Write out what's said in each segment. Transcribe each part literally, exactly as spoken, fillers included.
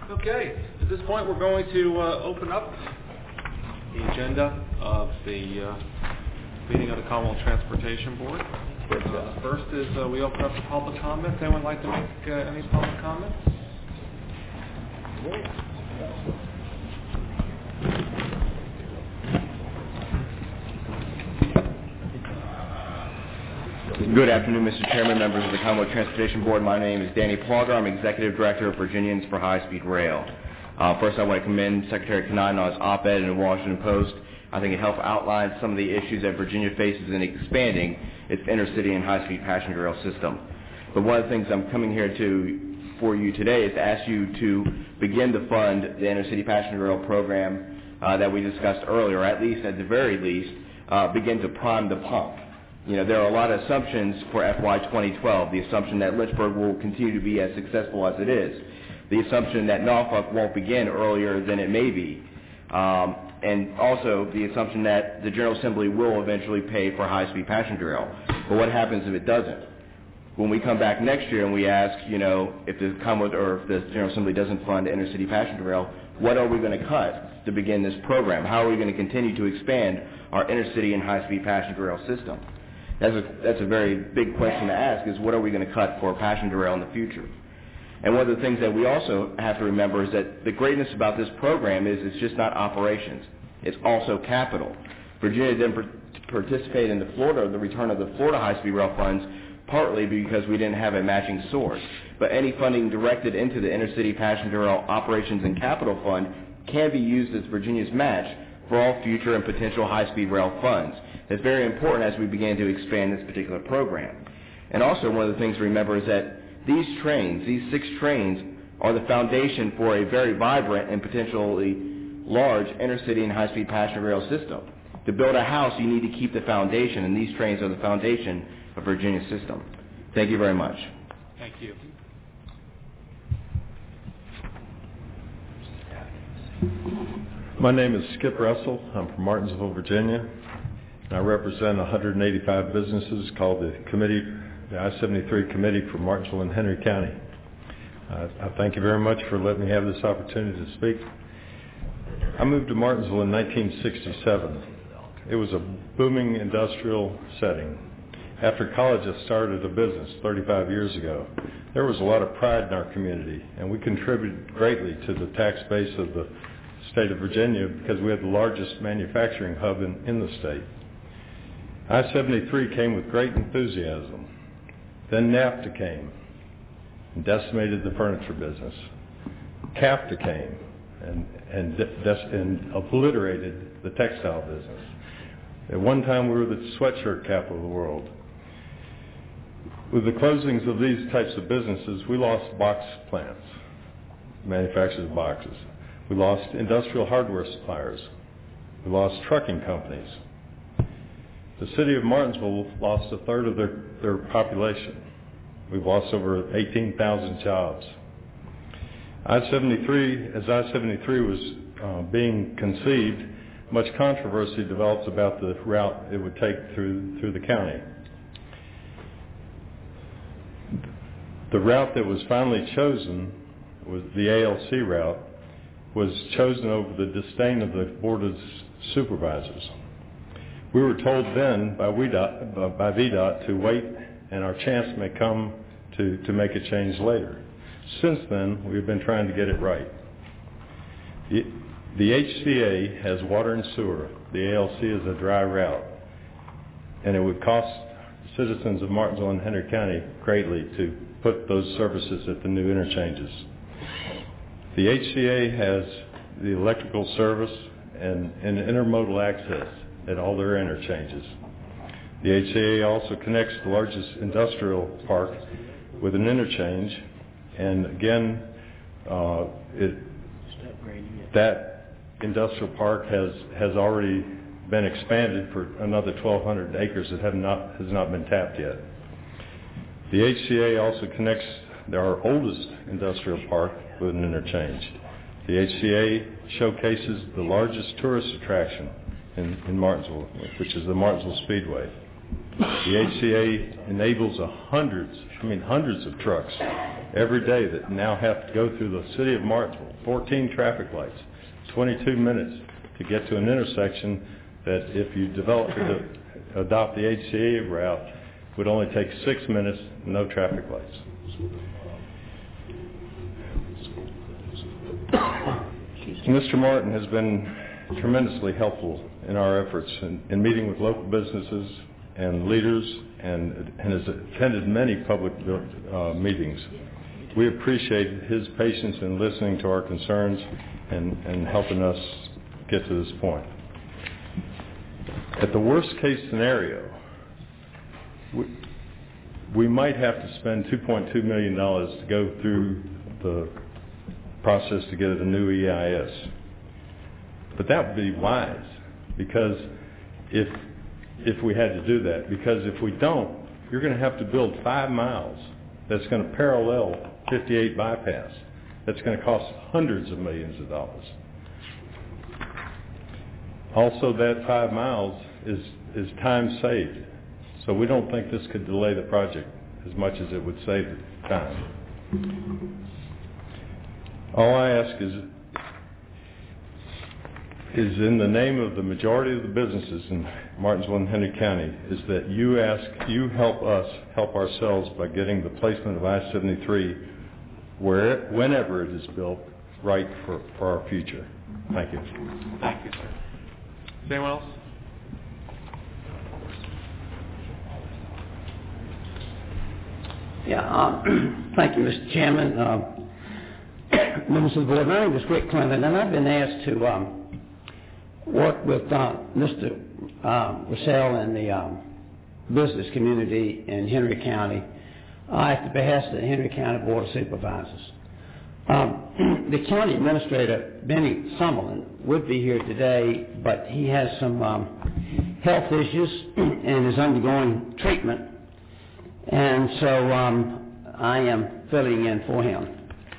Okay, at this point we're going to uh, open up the agenda of the uh, meeting of the Commonwealth Transportation Board. Uh, first is uh, we open up to public comments. Anyone like to make uh, any public comments? Good afternoon, Mister Chairman, members of the Commonwealth Transportation Board. My name is Danny Plauger. I'm Executive Director of Virginians for High-Speed Rail. Uh, first, I want to commend Secretary Kanight on his op-ed in the Washington Post. I think it helped outline some of the issues that Virginia faces in expanding its intercity and high-speed passenger rail system. But one of the things I'm coming here to for you today is to ask you to begin to fund the intercity passenger rail program uh, that we discussed earlier, or at least, at the very least, uh, begin to prime the pump. You know, there are a lot of assumptions for F Y twenty twelve. The assumption that Lynchburg will continue to be as successful as it is. The assumption that Norfolk won't begin earlier than it may be. Um, and also the assumption that the General Assembly will eventually pay for high-speed passenger rail. But what happens if it doesn't? When we come back next year and we ask, you know, if the Commonwealth or if the General Assembly doesn't fund intercity passenger rail, what are we going to cut to begin this program? How are we going to continue to expand our intercity and high-speed passenger rail system? That's a, that's a very big question to ask, is what are we going to cut for passenger rail in the future? And one of the things that we also have to remember is that the greatness about this program is it's just not operations. It's also capital. Virginia didn't participate in the Florida, the return of the Florida high-speed rail funds, partly because we didn't have a matching source. But any funding directed into the intercity passenger rail operations and capital fund can be used as Virginia's match for all future and potential high-speed rail funds. It's very important as we begin to expand this particular program. And also one of the things to remember is that these trains, these six trains, are the foundation for a very vibrant and potentially large intercity and high-speed passenger rail system. To build a house, you need to keep the foundation, and these trains are the foundation of Virginia's system. Thank you very much. Thank you. My name is Skip Russell. I'm from Martinsville, Virginia. I represent one hundred eighty-five businesses called the Committee, the I seventy-three Committee for Martinsville and Henry County. Uh, I thank you very much for letting me have this opportunity to speak. I moved to Martinsville in nineteen sixty-seven. It was a booming industrial setting. After college, I started a business thirty-five years ago. There was a lot of pride in our community, and we contributed greatly to the tax base of the state of Virginia because we had the largest manufacturing hub in, in the state. I seventy-three came with great enthusiasm. Then NAFTA came and decimated the furniture business. CAFTA came and, and, de- and obliterated the textile business. At one time, we were the sweatshirt capital of the world. With the closings of these types of businesses, we lost box plants, manufacturers of boxes. We lost industrial hardware suppliers. We lost trucking companies. The city of Martinsville lost a third of their, their population. We've lost over eighteen thousand jobs. I seventy-three, as I seventy-three was uh, being conceived, much controversy developed about the route it would take through, through the county. The route that was finally chosen, was the A L C route, was chosen over the disdain of the Board of Supervisors. We were told then by V DOT, by V DOT to wait, and our chance may come to, to make a change later. Since then, we've been trying to get it right. The, the H C A has water and sewer. The A L C is a dry route. And it would cost citizens of Martinsville and Henry County greatly to put those services at the new interchanges. The H C A has the electrical service and, and intermodal access at all their interchanges. The H C A also connects the largest industrial park with an interchange, and again, uh, it, that industrial park has, has already been expanded for another twelve hundred acres that have not, has not been tapped yet. The H C A also connects our oldest industrial park with an interchange. The H C A showcases the largest tourist attraction in, in Martinsville, which is the Martinsville Speedway. The H C A enables a hundreds, I mean hundreds of trucks every day that now have to go through the city of Martinsville, fourteen traffic lights, twenty-two minutes to get to an intersection that if you develop, adopt the H C A route, would only take six minutes, no traffic lights. Mister Martin has been tremendously helpful in our efforts in, in meeting with local businesses and leaders and, and has attended many public uh, meetings. We appreciate his patience in listening to our concerns and, and helping us get to this point. At the worst case scenario, we, we might have to spend two point two million dollars to go through the process to get a new E I S. But that would be wise, because if if we had to do that, because if we don't, you're going to have to build five miles that's going to parallel fifty-eight bypass. That's going to cost hundreds of millions of dollars. Also, that five miles is, is time saved. So we don't think this could delay the project as much as it would save the time. All I ask is, is in the name of the majority of the businesses in Martinsville and Henry County, is that you ask, you help us help ourselves by getting the placement of I seventy-three where, whenever it is built, right for, for our future. Thank you. Thank you, sir. Is anyone else? Yeah, um, thank you, Mister Chairman. Uh, members of the board, my name is Rick Clinton, and I've been asked to um, work with uh, Mister Um, Russell and the um, business community in Henry County uh, at the behest of the Henry County Board of Supervisors. Um, the county administrator, Benny Summerlin, would be here today, but he has some um, health issues and is undergoing treatment, and so um, I am filling in for him.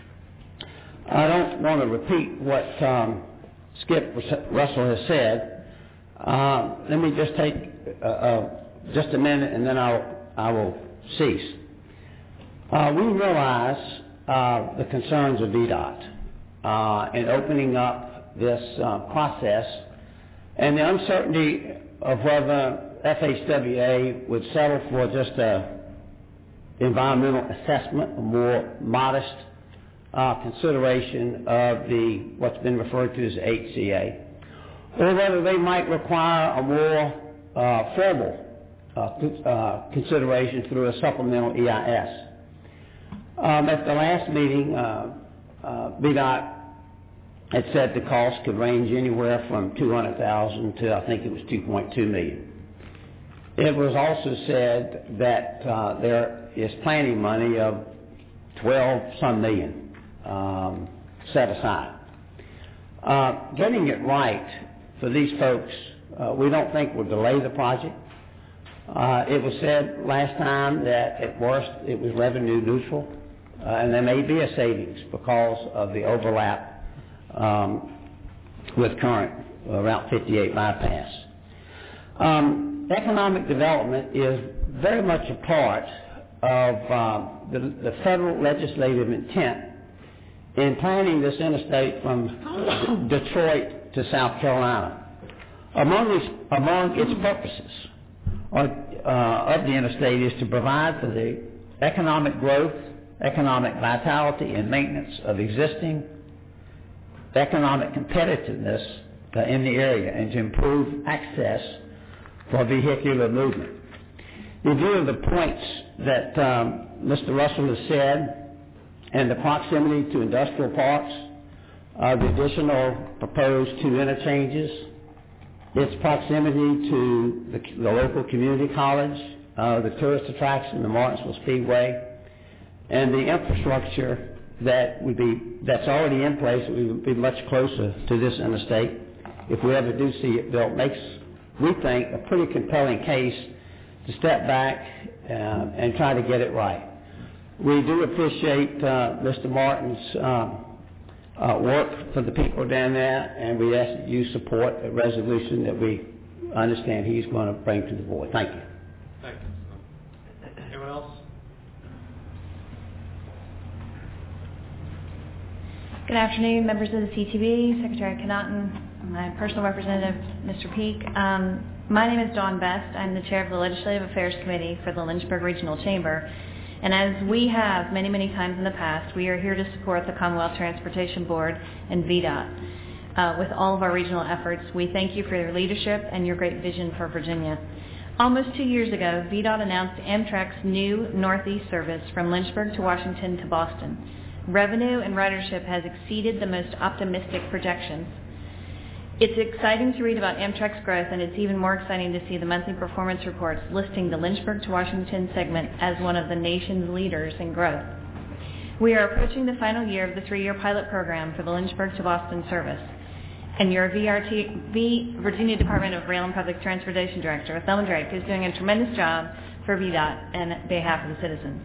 I don't want to repeat what um, Skip Russell has said. Uh, let me just take uh, uh, just a minute, and then I'll I will cease. Uh, we realize uh, the concerns of V DOT uh, in opening up this uh, process, and the uncertainty of whether F H W A would settle for just a environmental assessment, a more modest uh, consideration of the what's been referred to as H C A, or whether they might require a more uh, formal uh, uh, consideration through a supplemental E I S. Um, at the last meeting, uh, uh, V DOT had said the cost could range anywhere from two hundred thousand dollars to I think it was two point two million dollars. It was also said that uh, there is planning money of twelve some million um, set aside. Uh, getting it right for these folks, uh, we don't think will delay the project. Uh, it was said last time that at worst it was revenue neutral, uh, and there may be a savings because of the overlap um, with current uh, Route fifty-eight bypass. Um, economic development is very much a part of uh, the, the federal legislative intent in planning this interstate from Detroit to South Carolina. Among its, among its purposes are, uh, of the interstate is to provide for the economic growth, economic vitality, and maintenance of existing economic competitiveness uh, in the area, and to improve access for vehicular movement. In view of the points that um, Mister Russell has said, and the proximity to industrial parks, uh, the additional proposed two interchanges, its proximity to the, the local community college, uh, the tourist attraction, the Martinsville Speedway, and the infrastructure that would be that's already in place, we would be much closer to this interstate if we ever do see it built, makes, we think, a pretty compelling case to step back uh, and try to get it right. We do appreciate uh, Mister Martin's uh, uh, work for the people down there, and we ask that you support a resolution that we understand he's going to bring to the board. Thank you. Thank you. Anyone else? Good afternoon, members of the C T B, Secretary Connaughton, my personal representative, Mister Peak. Um, my name is Dawn Best. I'm the chair of the Legislative Affairs Committee for the Lynchburg Regional Chamber. And as we have many, many times in the past, we are here to support the Commonwealth Transportation Board and V DOT. Uh, with all of our regional efforts, we thank you for your leadership and your great vision for Virginia. Almost two years ago, V DOT announced Amtrak's new Northeast service from Lynchburg to Washington to Boston. Revenue and ridership has exceeded the most optimistic projections. It's exciting to read about Amtrak's growth, and it's even more exciting to see the monthly performance reports listing the Lynchburg to Washington segment as one of the nation's leaders in growth. We are approaching the final year of the three-year pilot program for the Lynchburg to Boston service, and your V R T, v, Virginia Department of Rail and Public Transportation Director, Thelma Drake, is doing a tremendous job for V DOT and on behalf of the citizens.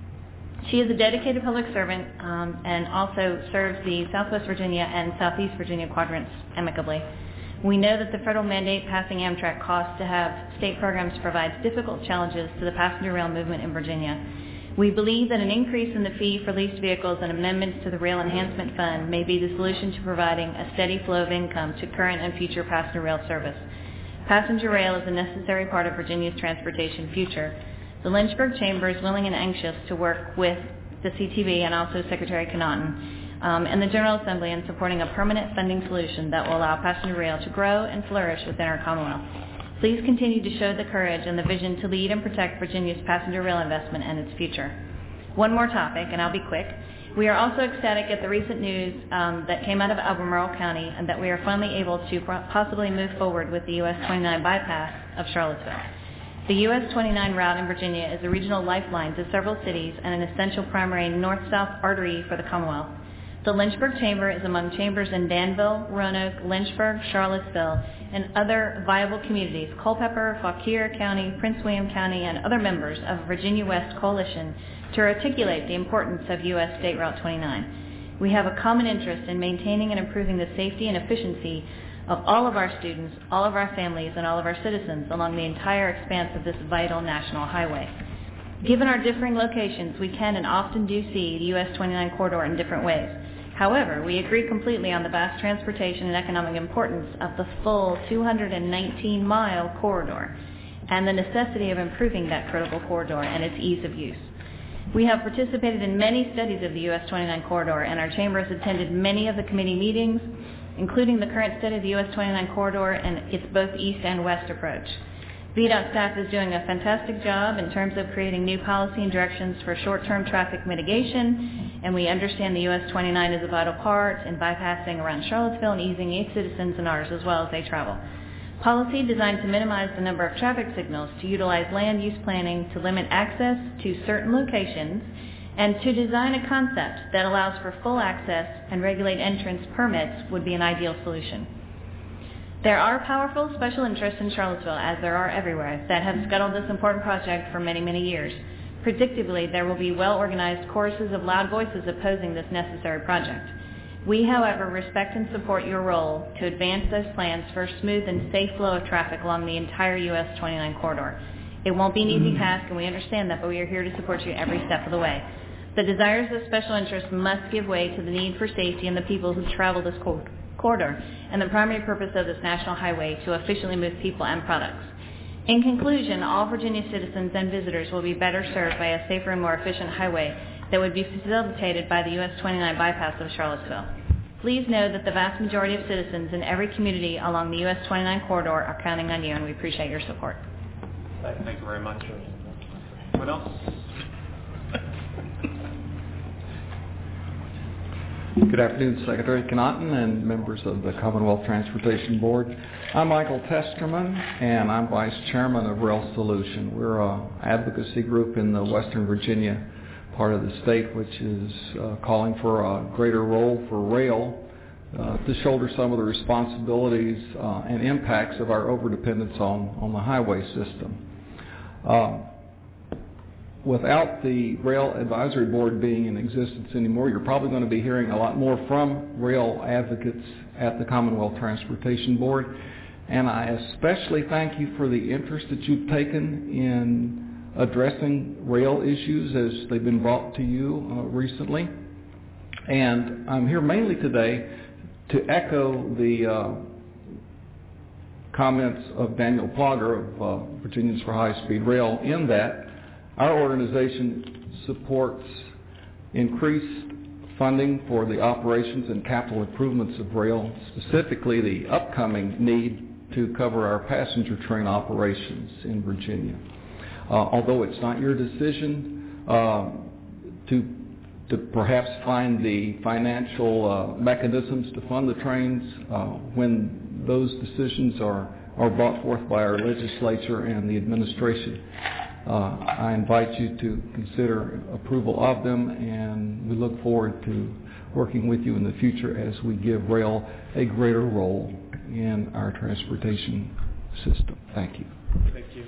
She is a dedicated public servant um, and also serves the Southwest Virginia and Southeast Virginia quadrants amicably. We know that the federal mandate passing Amtrak costs to have state programs provides difficult challenges to the passenger rail movement in Virginia. We believe that an increase in the fee for leased vehicles and amendments to the Rail Enhancement Fund may be the solution to providing a steady flow of income to current and future passenger rail service. Passenger rail is a necessary part of Virginia's transportation future. The Lynchburg Chamber is willing and anxious to work with the C T B and also Secretary Connaughton um, and the General Assembly in supporting a permanent funding solution that will allow passenger rail to grow and flourish within our Commonwealth. Please continue to show the courage and the vision to lead and protect Virginia's passenger rail investment and its future. One more topic, and I'll be quick. We are also ecstatic at the recent news um, that came out of Albemarle County and that we are finally able to possibly move forward with the U S twenty-nine bypass of Charlottesville. The U S twenty-nine route in Virginia is a regional lifeline to several cities and an essential primary north-south artery for the Commonwealth. The Lynchburg Chamber is among chambers in Danville, Roanoke, Lynchburg, Charlottesville, and other viable communities, Culpeper, Fauquier County, Prince William County, and other members of Virginia West Coalition to articulate the importance of U S State Route twenty-nine. We have a common interest in maintaining and improving the safety and efficiency of all of our students, all of our families, and all of our citizens along the entire expanse of this vital national highway. Given our differing locations, we can and often do see the U S twenty-nine corridor in different ways. However, we agree completely on the vast transportation and economic importance of the full two hundred nineteen mile corridor and the necessity of improving that critical corridor and its ease of use. We have participated in many studies of the U S twenty-nine corridor, and our chamber has attended many of the committee meetings, including the current study of the U S twenty-nine corridor and its both east and west approach. V DOT staff is doing a fantastic job in terms of creating new policy and directions for short-term traffic mitigation, and we understand the U S twenty-nine is a vital part in bypassing around Charlottesville and easing its citizens and ours as well as they travel. Policy designed to minimize the number of traffic signals, to utilize land use planning to limit access to certain locations, and to design a concept that allows for full access and regulate entrance permits would be an ideal solution. There are powerful special interests in Charlottesville, as there are everywhere, that have scuttled this important project for many, many years. Predictably, there will be well-organized choruses of loud voices opposing this necessary project. We, however, respect and support your role to advance those plans for a smooth and safe flow of traffic along the entire U S twenty-nine corridor. It won't be an easy task, and we understand that, but we are here to support you every step of the way. The desires of special interests must give way to the need for safety and the people who travel this corridor, and the primary purpose of this national highway to efficiently move people and products. In conclusion, all Virginia citizens and visitors will be better served by a safer and more efficient highway that would be facilitated by the U S twenty-nine bypass of Charlottesville. Please know that the vast majority of citizens in every community along the U S twenty-nine corridor are counting on you, and we appreciate your support. Thank you very much. Anyone else? Good afternoon, Secretary Connaughton and members of the Commonwealth Transportation Board. I'm Michael Testerman, and I'm Vice Chairman of Rail Solution. We're an advocacy group in the Western Virginia part of the state, which is uh, calling for a greater role for rail uh, to shoulder some of the responsibilities uh, and impacts of our overdependence on, on the highway system. Uh, Without the Rail Advisory Board being in existence anymore, you're probably going to be hearing a lot more from rail advocates at the Commonwealth Transportation Board. And I especially thank you for the interest that you've taken in addressing rail issues as they've been brought to you uh, recently. And I'm here mainly today to echo the uh, comments of Daniel Plogger of uh, Virginians for High-Speed Rail, in that our organization supports increased funding for the operations and capital improvements of rail, specifically the upcoming need to cover our passenger train operations in Virginia. Uh, although it's not your decision uh, to, to perhaps find the financial uh, mechanisms to fund the trains, uh, when those decisions are, are brought forth by our legislature and the administration, uh, I invite you to consider approval of them, and we look forward to working with you in the future as we give rail a greater role in our transportation system. Thank you. Thank you.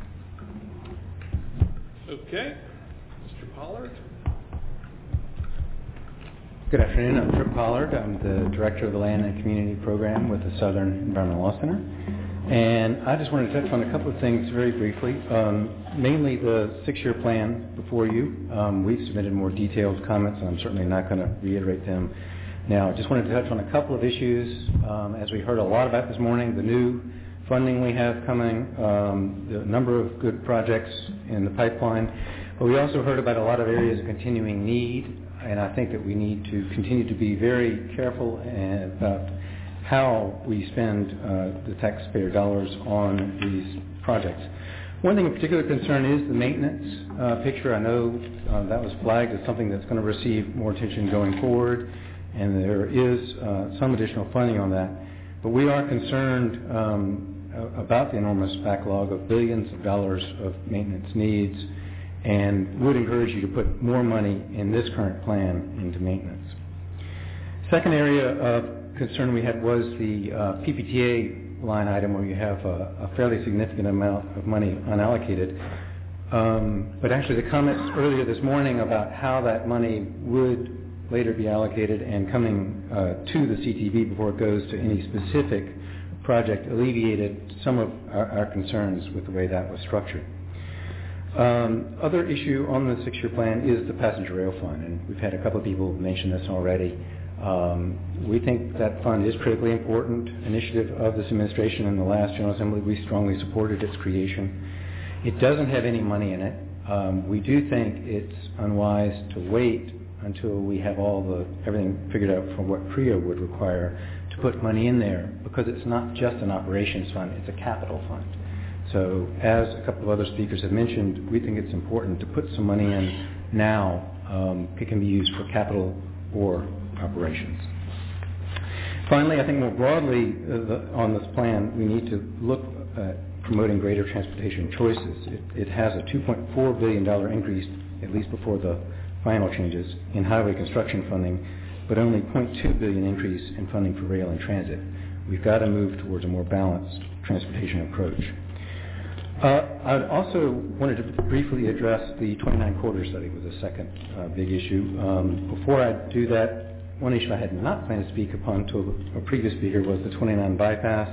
Okay. Mister Pollard. Good afternoon. I'm Trip Pollard. I'm the Director of the Land and Community Program with the Southern Environmental Law Center. And I just wanted to touch on a couple of things very briefly, um, mainly the six-year plan before you. Um, we've submitted more detailed comments, and I'm certainly not going to reiterate them now. I just wanted to touch on a couple of issues. Um, as we heard a lot about this morning, the new funding we have coming, um, the number of good projects in the pipeline, but we also heard about a lot of areas of continuing need, and I think that we need to continue to be very careful about how we spend uh, the taxpayer dollars on these projects. One thing of particular concern is the maintenance uh, picture. I know uh, that was flagged as something that's going to receive more attention going forward, and there is uh, some additional funding on that. But we are concerned um, about the enormous backlog of billions of dollars of maintenance needs, and would encourage you to put more money in this current plan into maintenance. Second area of concern we had was the uh, P P T A line item, where you have a, a fairly significant amount of money unallocated. Um, but actually the comments earlier this morning about how that money would later be allocated and coming uh, to the C T B before it goes to any specific project alleviated some of our, our concerns with the way that was structured. Um, other issue on the six-year plan is the passenger rail fund, and we've had a couple of people mention this already. Um, we think that fund is critically important initiative of this administration. In the last General Assembly, we strongly supported its creation. It doesn't have any money in it. Um, we do think it's unwise to wait until we have all the everything figured out for what P R I A would require to put money in there, because it's not just an operations fund, it's a capital fund. So as a couple of other speakers have mentioned, we think it's important to put some money in now. Um, it can be used for capital or operations. Finally, I think more broadly uh, the, on this plan, we need to look at promoting greater transportation choices. It, it has a two point four billion dollars increase, at least before the final changes, in highway construction funding, but only zero point two billion dollars increase in funding for rail and transit. We've got to move towards a more balanced transportation approach. Uh, I also wanted to briefly address the twenty-nine corridor study was the second uh, big issue. Um, before I do that, one issue I had not planned to speak upon to a previous speaker was the twenty-nine bypass.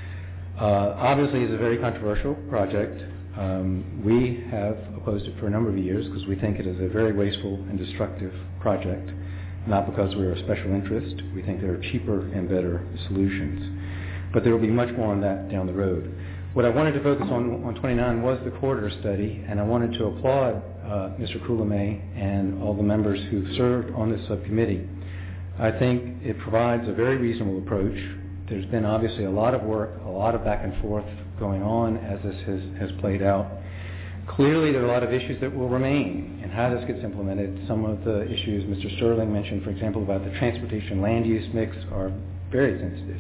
Uh, obviously, it's a very controversial project. Um, we have opposed it for a number of years because we think it is a very wasteful and destructive project, not because we're a special interest. We think there are cheaper and better solutions. But there will be much more on that down the road. What I wanted to focus on on twenty-nine was the corridor study, and I wanted to applaud uh, Mister Coulomé and all the members who served on this subcommittee. I think it provides a very reasonable approach. There's been obviously a lot of work, a lot of back and forth going on as this has, has played out. Clearly, there are a lot of issues that will remain and how this gets implemented. Some of the issues Mister Sterling mentioned, for example, about the transportation land use mix, are very sensitive.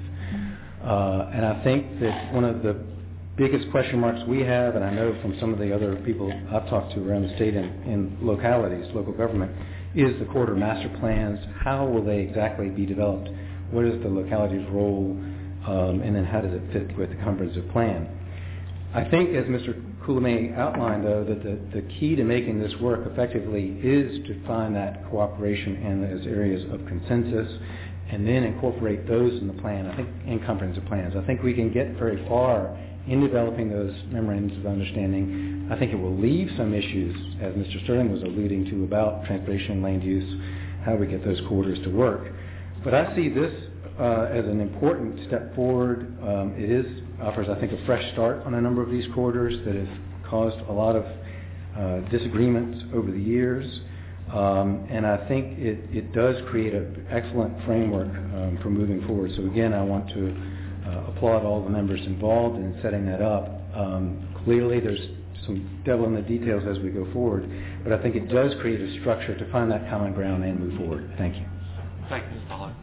Uh, and I think that one of the biggest question marks we have, and I know from some of the other people I've talked to around the state and in localities, local government, is the corridor master plans. How will they exactly be developed? What is the locality's role? Um, and then how does it fit with the comprehensive plan? I think, as Mister Coulomé outlined, though, that the, the key to making this work effectively is to find that cooperation in those areas of consensus and then incorporate those in the plan, I think, in comprehensive plans. I think we can get very far in developing those memorandums of understanding. I think it will leave some issues, as Mister Sterling was alluding to, about transportation and land use. how we get those corridors to work. But I see this uh, as an important step forward. Um, it is offers, I think, a fresh start on a number of these corridors that have caused a lot of uh, disagreements over the years. Um, and I think it, it does create an excellent framework um, for moving forward. So again, I want to uh, applaud all the members involved in setting that up. Um, clearly, there's some devil in the details as we go forward, but I think it does create a structure to find that common ground and move forward. Thank you. Thank you, Miz Pollard.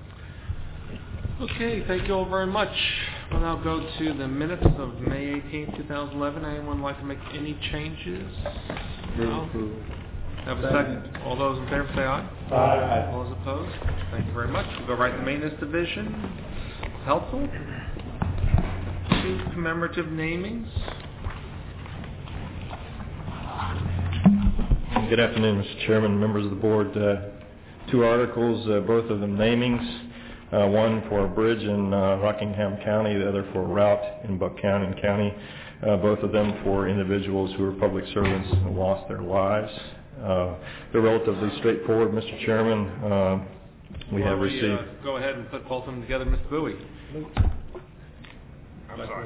Okay, thank you all very much. We'll now go to the minutes of May eighteenth, two thousand eleven. Anyone like to make any changes? No? Have a second. All those in favor say aye. Aye. All those opposed? Thank you very much. We'll go right to Maintenance Division. Helpful. Two commemorative namings. Good afternoon, Mister Chairman, members of the board. Uh, two articles, uh, both of them namings. Uh, one for a bridge in uh, Rockingham County, the other for a route in Buchanan County. Uh, both of them for individuals who are public servants and lost their lives. Uh, they're relatively straightforward, Mister Chairman. Uh, we Well, have we, received... Uh, go ahead and put both of them together, Mister Bowie. I'm sorry.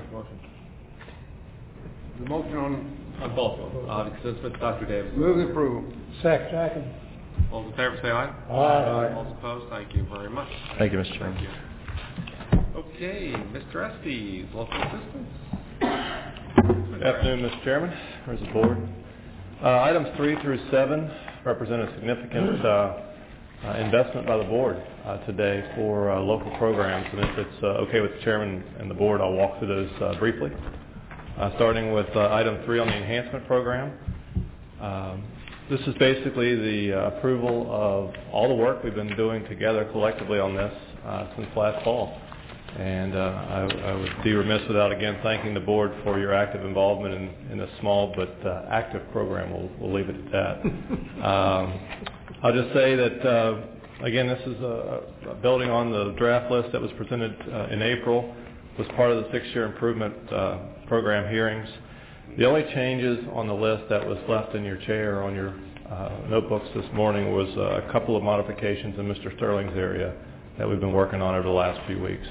The motion on, on both of them, uh, since it's Doctor Davis. Move the approval. Second. Second. All those in favor say aye. Aye. All those opposed? Thank you very much. Thank you, Mister Chairman. Thank you. Okay, Mister Estes, local assistance. Good afternoon, Mister Chairman, members of the board. Uh, items three through seven represent a significant uh, uh, investment by the board uh, today for uh, local programs, and if it's uh, okay with the chairman and the board, I'll walk through those uh, briefly. Uh, starting with uh, item three on the enhancement program. Um, this is basically the uh, approval of all the work we've been doing together collectively on this uh, since last fall. And uh, I, I would be remiss without again thanking the board for your active involvement in, in a small but uh, active program. We'll, we'll leave it at that. um, I'll just say that, uh, again, this is a, a building on the draft list that was presented uh, in April, was part of the six-year improvement uh, program hearings. The only changes on the list that was left in your chair on your uh, notebooks this morning was uh, a couple of modifications in Mister Sterling's area that we've been working on over the last few weeks.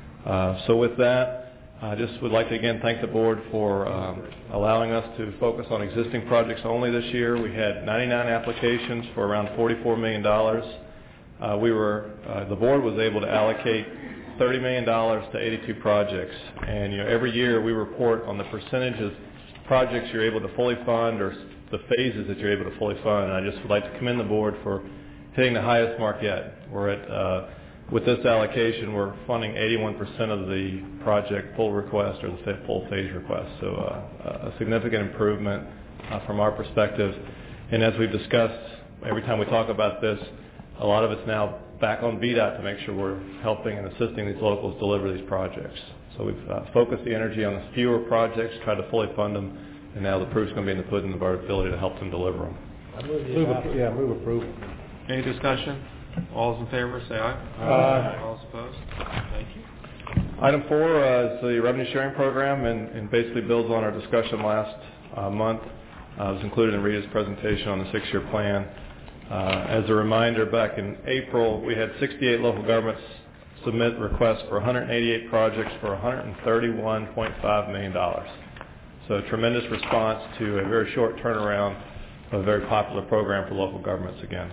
Uh, so with that, I just would like to again thank the board for um, allowing us to focus on existing projects only this year. We had ninety-nine applications for around forty-four million dollars. Uh, we were, uh, the board was able to allocate thirty million dollars to eighty-two projects. And you know, every year we report on the percentage of projects you're able to fully fund or the phases that you're able to fully fund. And I just would like to commend the board for hitting the highest mark yet. We're at, uh, with this allocation, we're funding eighty-one percent of the project full request or the full phase request. So uh, a significant improvement uh, from our perspective. And as we've discussed, every time we talk about this, a lot of it's now back on V DOT to make sure we're helping and assisting these locals deliver these projects. So we've uh, focused the energy on the fewer projects, tried to fully fund them, and now the proof's going to be in the pudding of our ability to help them deliver them. Move, appro- yeah, move approval. Any discussion? All those in favor say aye. Aye. All those opposed? Thank you. Item four uh, is the revenue sharing program, and, and basically builds on our discussion last uh, month. Uh, it was included in Rita's presentation on the six-year plan. Uh, as a reminder, back in April, we had sixty-eight local governments submit requests for one hundred eighty-eight projects for one hundred thirty-one point five million dollars. So a tremendous response to a very short turnaround of a very popular program for local governments again.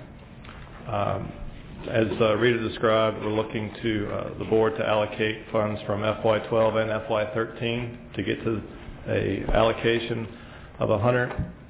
Um, as uh, Rita described, we're looking to uh, the board to allocate funds from F Y twelve and F Y thirteen to get to a allocation of one hundred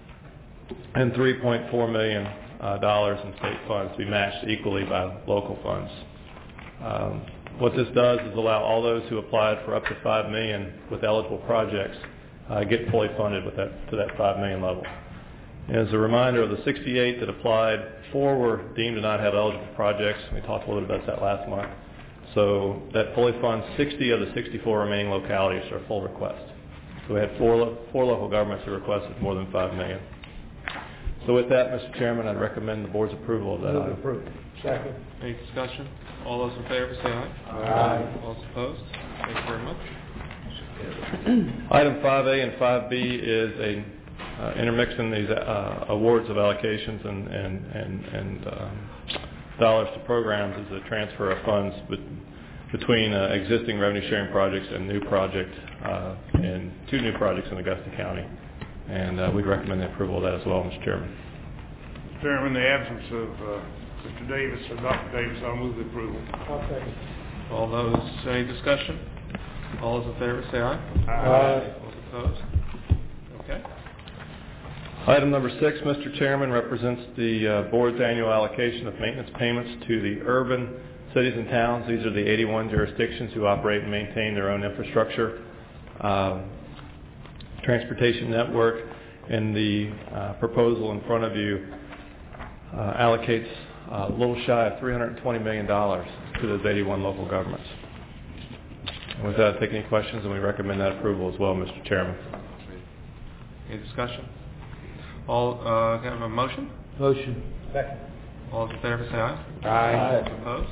three point four million dollars Uh, dollars in state funds to be matched equally by local funds. Um, what this does is allow all those who applied for up to five million dollars with eligible projects uh, get fully funded with that to that five million dollars level. And as a reminder, of the sixty-eight that applied, four were deemed to not have eligible projects. We talked a little bit about that last month. So that fully funds sixty of the sixty-four remaining localities for a full request. So we had four lo- four local governments that requested more than five million dollars. So with that, Mister Chairman, I'd recommend the board's approval of that item. Approved. Second. Any discussion? All those in favor say aye. Aye. All those opposed? Thank you very much. Item five A and five B is a uh, intermixing these uh, awards of allocations and, and, and, and um, dollars to programs is a transfer of funds bet- between uh, existing revenue sharing projects and new project uh, and two new projects in Augusta County. And uh, we'd recommend the approval of that as well, Mister Chairman. Mister Chairman, in the absence of uh, Mister Davis or Doctor Davis, I'll move the approval. I'll second. All those, any discussion? All those in favor say aye. Aye. All opposed? Okay. Item number six, Mister Chairman, represents the uh, board's annual allocation of maintenance payments to the urban cities and towns. These are the eighty-one jurisdictions who operate and maintain their own infrastructure, uh, transportation network, and the uh, proposal in front of you uh, allocates uh, a little shy of three hundred twenty million dollars to those eighty-one local governments. And with that, I take any questions, and we recommend that approval as well, Mister Chairman. Any discussion? All, uh, can I have a motion? Motion. Second. All those in favor say aye. Aye. All opposed?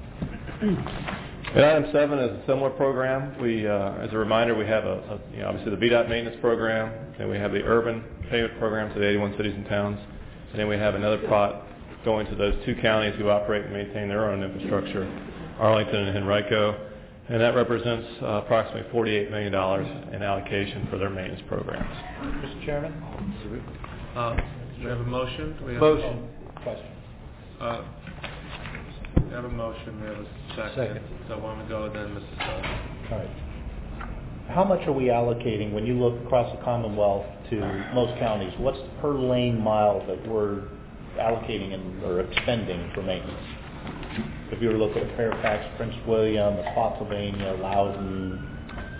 And item seven is a similar program. We, uh, as a reminder, we have a, a you know, obviously the V DOT maintenance program, and we have the urban payment programs to the eighty-one cities and towns, and then we have another pot going to those two counties who operate and maintain their own infrastructure, Arlington and Henrico, and that represents uh, approximately forty-eight million dollars in allocation for their maintenance programs. Mister Chairman? Uh, do we have a motion? Do we have Motion. Question. Uh, we have a motion, we have a second. Second. So why don't we go then, Missus Sullivan? All right. How much are we allocating, when you look across the Commonwealth to most counties, what's the per lane mile that we're allocating and, or expending for maintenance? If you were to look at Fairfax, Prince William, Spotsylvania, Loudoun,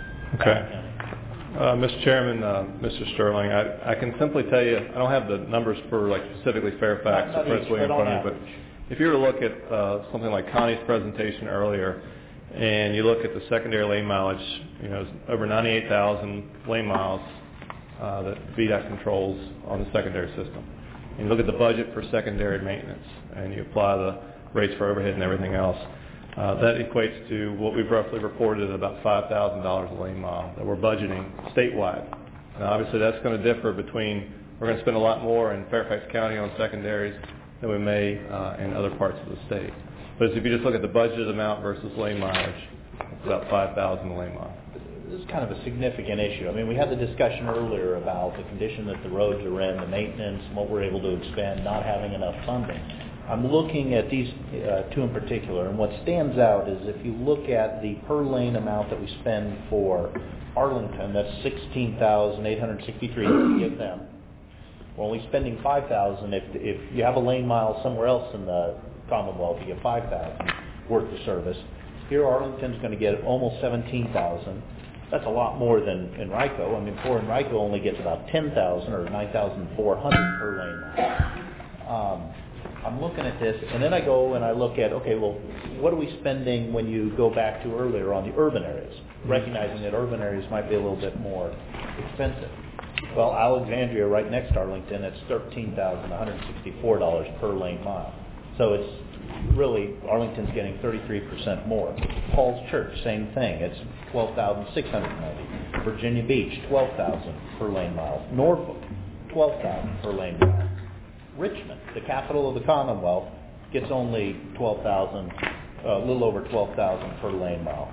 Okay. Uh, Mister Chairman, uh, Mister Sterling, I, I can simply tell you, I don't have the numbers for like specifically Fairfax Not- or not Prince each, William in but on front of you, but average. if you were to look at uh, something like Connie's presentation earlier, and you look at the secondary lane mileage, you know, it's over ninety-eight thousand lane miles uh, that V DOT controls on the secondary system. And you look at the budget for secondary maintenance, and you apply the rates for overhead and everything else, uh, that equates to what we've roughly reported at about five thousand dollars a lane mile that we're budgeting statewide. Now, obviously, that's going to differ between, we're going to spend a lot more in Fairfax County on secondaries than we may uh, in other parts of the state. But if you just look at the budgeted amount versus lane mileage, it's about five thousand dollars a lane mile. This is kind of a significant issue. I mean, we had the discussion earlier about the condition that the roads are in, the maintenance, and what we're able to expend, not having enough funding. I'm looking at these uh, two in particular, and what stands out is if you look at the per lane amount that we spend for Arlington, that's sixteen thousand eight hundred sixty-three to give them. We're only spending five thousand dollars. If, if you have a lane mile somewhere else in the Commonwealth, you get five thousand dollars worth of service. Here, Arlington's going to get almost seventeen thousand dollars. That's a lot more than Enrico. I mean, poor Enrico only gets about ten thousand dollars or nine thousand four hundred dollars per lane mile. Um, I'm looking at this, and then I go and I look at, okay, well, what are we spending when you go back to earlier on the urban areas, recognizing that urban areas might be a little bit more expensive. Well, Alexandria, right next to Arlington, it's thirteen thousand one hundred sixty-four dollars per lane mile. So it's really, Arlington's getting thirty-three percent more. Paul's Church, same thing. It's twelve thousand six hundred ninety dollars. Virginia Beach, twelve thousand dollars per lane mile. Norfolk, twelve thousand dollars per lane mile. Richmond, the capital of the Commonwealth, gets only twelve thousand dollars, a little over twelve thousand dollars per lane mile.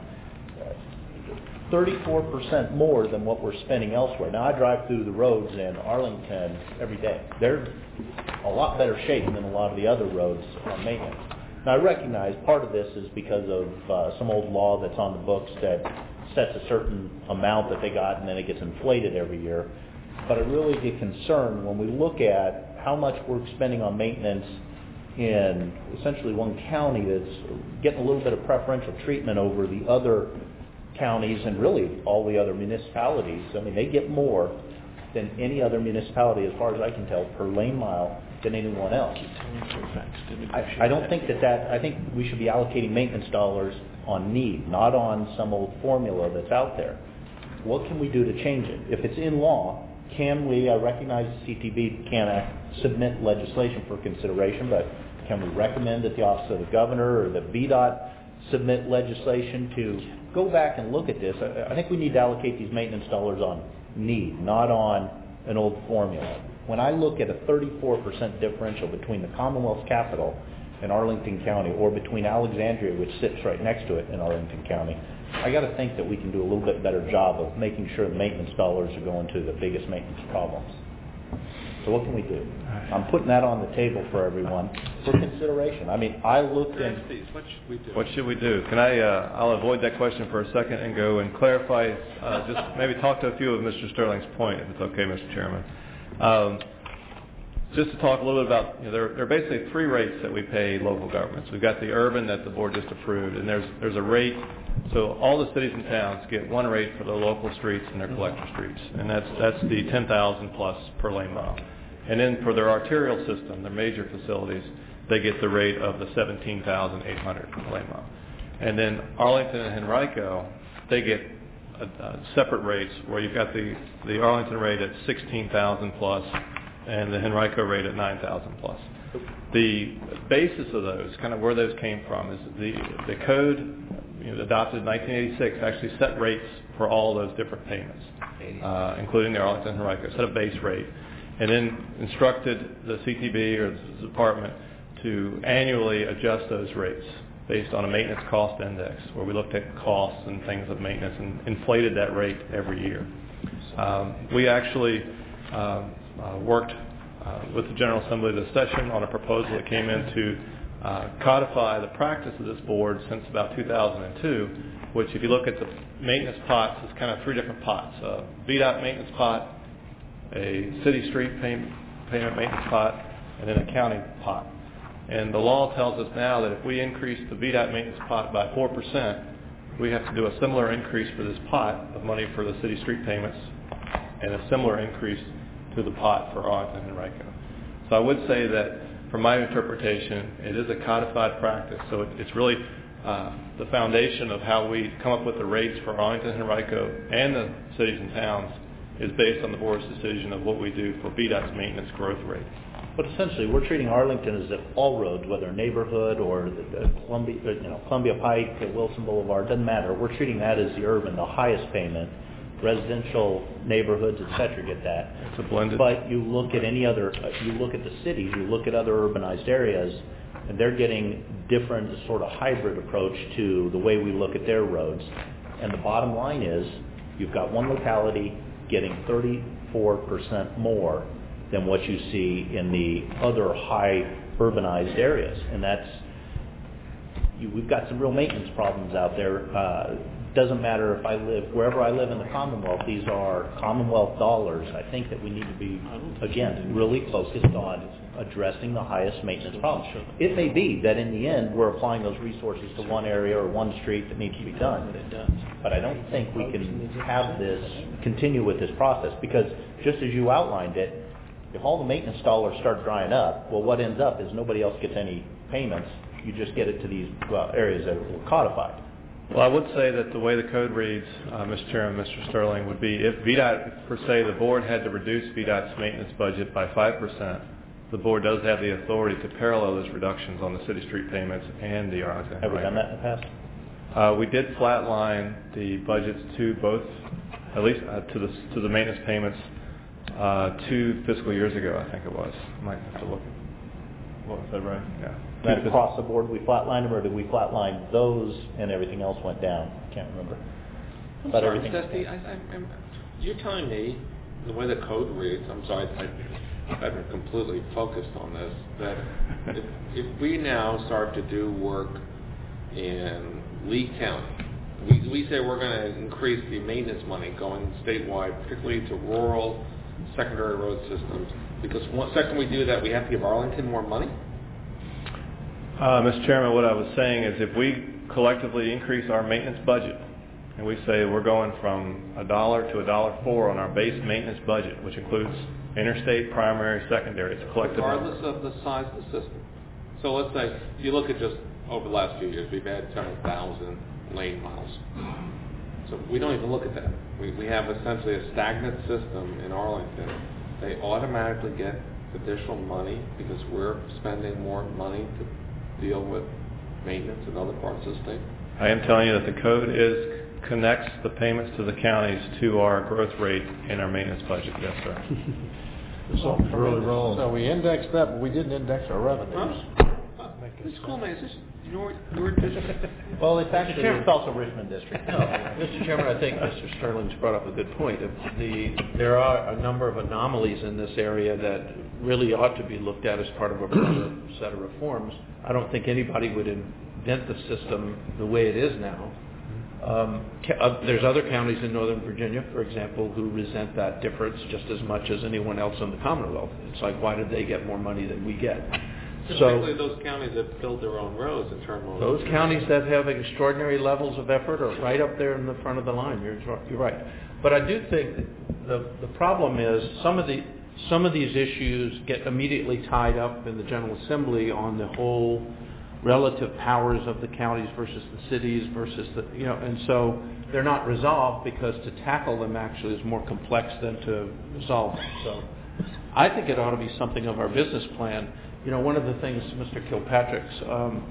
thirty-four percent more than what we're spending elsewhere. Now, I drive through the roads in Arlington every day. They're a lot better shape than a lot of the other roads on maintenance. Now, I recognize part of this is because of uh, some old law that's on the books that sets a certain amount that they got and then it gets inflated every year. But I really get concerned when we look at how much we're spending on maintenance in essentially one county that's getting a little bit of preferential treatment over the other counties and really all the other municipalities. I mean, they get more than any other municipality, as far as I can tell, per lane mile than anyone else. I, I don't think that that, I think we should be allocating maintenance dollars on need, not on some old formula that's out there. What can we do to change it? If it's in law, can we, uh, recognize the C T B can't uh, submit legislation for consideration, but can we recommend that the Office of the Governor or the V DOT submit legislation to go back and look at this? I, I think we need to allocate these maintenance dollars on need, not on an old formula. When I look at a thirty-four percent differential between the Commonwealth's capital and Arlington County, or between Alexandria, which sits right next to it in Arlington County, I got to think that we can do a little bit better job of making sure the maintenance dollars are going to the biggest maintenance problems. So what can we do? I'm putting that on the table for everyone for consideration. I mean, I looked in... What should we do? What should we do? Can I, uh, I'll avoid that question for a second and go and clarify, uh, just maybe talk to a few of Mister Sterling's point, if it's okay, Mister Chairman. Um, just to talk a little bit about, you know, there, there are basically three rates that we pay local governments. We've got the urban that the board just approved, and there's there's a rate, so all the cities and towns get one rate for their local streets and their collector streets, and that's that's the ten thousand plus per lane mile. And then for their arterial system, their major facilities, they get the rate of the seventeen thousand eight hundred per lane mile. And then Arlington and Henrico, they get a, a separate rates where you've got the, the Arlington rate at sixteen thousand plus and the Henrico rate at nine thousand plus. The basis of those, kind of where those came from, is the, the code, you know, adopted in nineteen eighty-six actually set rates for all those different payments, uh, including the Arlington and Henrico, set a base rate, and then instructed the C T B or the department to annually adjust those rates based on a maintenance cost index, where we looked at costs and things of maintenance and inflated that rate every year. Um, we actually um, uh, worked uh, with the General Assembly of the session on a proposal that came in to uh, codify the practice of this board since about two thousand two, which if you look at the maintenance pots, it's kind of three different pots. A V DOT maintenance pot, a city street payment, payment maintenance pot, and then a county pot. And the law tells us now that if we increase the V DOT maintenance pot by four percent, we have to do a similar increase for this pot of money for the city street payments and a similar increase to the pot for Arlington and Henrico. So I would say that from my interpretation, it is a codified practice. So it, it's really uh, the foundation of how we come up with the rates for Arlington and Henrico and the cities and towns is based on the board's decision of what we do for V DOT's maintenance growth rate. But essentially, we're treating Arlington as if all roads, whether neighborhood or the, the Columbia, you know, Columbia Pike, the Wilson Boulevard, doesn't matter. We're treating that as the urban, the highest payment. Residential neighborhoods, et cetera, get that. It's a blended. But you look at any other, you look at the cities, you look at other urbanized areas, and they're getting different sort of hybrid approach to the way we look at their roads. And the bottom line is, you've got one locality getting thirty-four percent more than what you see in the other high urbanized areas. And that's, you, we've got some real maintenance problems out there. Uh, doesn't matter if I live, wherever I live in the Commonwealth, these are Commonwealth dollars. I think that we need to be, again, really focused on addressing the highest maintenance problems. It may be that in the end, we're applying those resources to one area or one street that needs to be done. But I don't think we can have this, continue with this process, because just as you outlined it, if all the maintenance dollars start drying up, well, what ends up is nobody else gets any payments. You just get it to these well, areas that were codified. Well, I would say that the way the code reads, uh, Mister Chairman, Mister Sterling, would be if V DOT, per se, the board had to reduce V DOT's maintenance budget by five percent, the board does have the authority to parallel those reductions on the city street payments and the Arlington. Have we done that in the past? Uh, we did flatline the budgets to both, at least uh, to the to the maintenance payments, uh, two fiscal years ago, I think it was. I might have to look. What was that right? Yeah. That across the board we flatlined them, or did we flatline those and everything else went down? I can't remember. I'm but sorry, everything. Dusty, I, I, I'm, you're telling me the way the code reads. I'm sorry, I, I've been completely focused on this. That if, if we now start to do work in Lee County, we, we say we're going to increase the maintenance money going statewide, particularly to rural secondary road systems, because one second we do that, we have to give Arlington more money? Uh, Mister Chairman, what I was saying is if we collectively increase our maintenance budget, and we say we're going from a dollar to a dollar four on our base maintenance budget, which includes interstate, primary, secondary, it's a collective. Regardless of the size of the system. So let's say, you look at just over the last few years, we've had several thousand lane miles. So we don't even look at that. We, we have essentially a stagnant system in Arlington. They automatically get additional money because we're spending more money to deal with maintenance in other parts of the state. I am telling you that the code is connects the payments to the counties to our growth rate in our maintenance budget. Yes, sir. Something's really wrong. So we indexed that, but we didn't index our revenues. This school man, is this your, your district? Well, it's actually, it's also Richmond District. No, Mister Chairman, I think Mister Sterling's brought up a good point. The, there are a number of anomalies in this area that really ought to be looked at as part of a broader set of reforms. I don't think anybody would invent the system the way it is now. Um, ca- uh, there's other counties in Northern Virginia, for example, who resent that difference just as much as anyone else in the Commonwealth. It's like, why did they get more money than we get? Particularly so, those counties that build their own roads and turn them Those counties that have extraordinary levels of effort are right up there in the front of the line. You're, you're right. But I do think that the, the problem is some of the some of these issues get immediately tied up in the General Assembly on the whole relative powers of the counties versus the cities versus the, you know, and so they're not resolved because to tackle them actually is more complex than to resolve them. So I think it ought to be something of our business plan. You know, one of the things Mister Kilpatrick's um,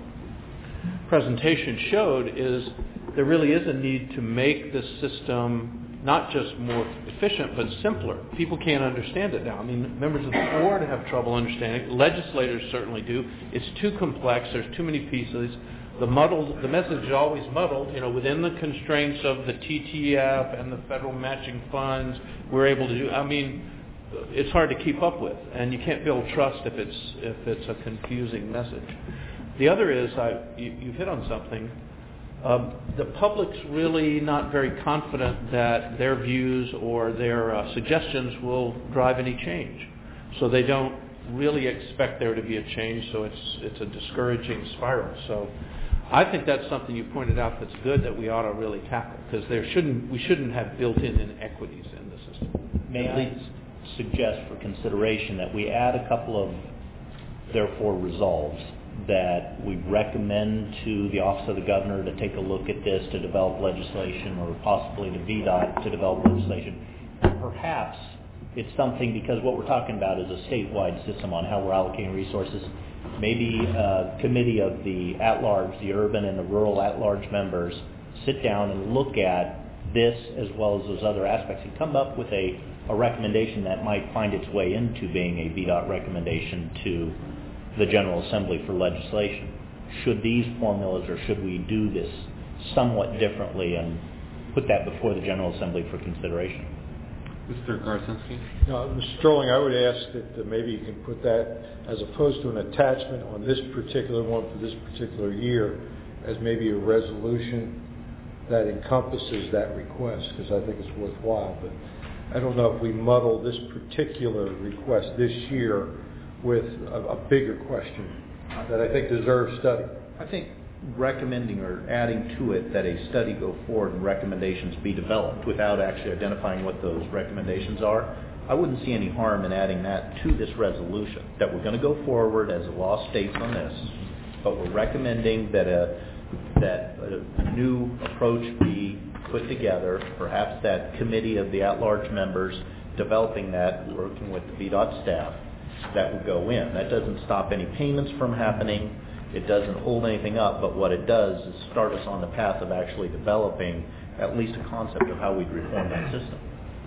presentation showed is there really is a need to make this system not just more efficient, but simpler. People can't understand it now. I mean, members of the board have trouble understanding it. Legislators certainly do. It's too complex. There's too many pieces. The muddled, the message is always muddled. You know, within the constraints of the T T F and the federal matching funds, we're able to do. I mean, it's hard to keep up with, and you can't build trust if it's if it's a confusing message. The other is, I you, you hit on something. Um, the public's really not very confident that their views or their uh, suggestions will drive any change. So they don't really expect there to be a change, so it's it's a discouraging spiral. So I think that's something you pointed out that's good that we ought to really tackle, because there shouldn't we shouldn't have built-in inequities in the system. May I suggest for consideration that we add a couple of, therefore, resolves that we recommend to the Office of the Governor to take a look at this, to develop legislation, or possibly to V DOT to develop legislation. Perhaps it's something, because what we're talking about is a statewide system on how we're allocating resources. Maybe a committee of the at-large, the urban and the rural at-large members, sit down and look at this as well as those other aspects and come up with a, a recommendation that might find its way into being a V DOT recommendation to the General Assembly for legislation. Should these formulas, or should we do this somewhat differently and put that before the General Assembly for consideration? Mister Garzinski? No, Mister Sterling, I would ask that uh, maybe you can put that as opposed to an attachment on this particular one for this particular year as maybe a resolution that encompasses that request, because I think it's worthwhile. But I don't know if we muddle this particular request this year with a, a bigger question that I think deserves study. I think recommending or adding to it that a study go forward and recommendations be developed without actually identifying what those recommendations are, I wouldn't see any harm in adding that to this resolution, that we're going to go forward as the law states on this, but we're recommending that a, that a new approach be put together, perhaps that committee of the at-large members developing that, working with the V DOT staff, that would go in. That doesn't stop any payments from happening. It doesn't hold anything up, but what it does is start us on the path of actually developing at least a concept of how we'd reform that system.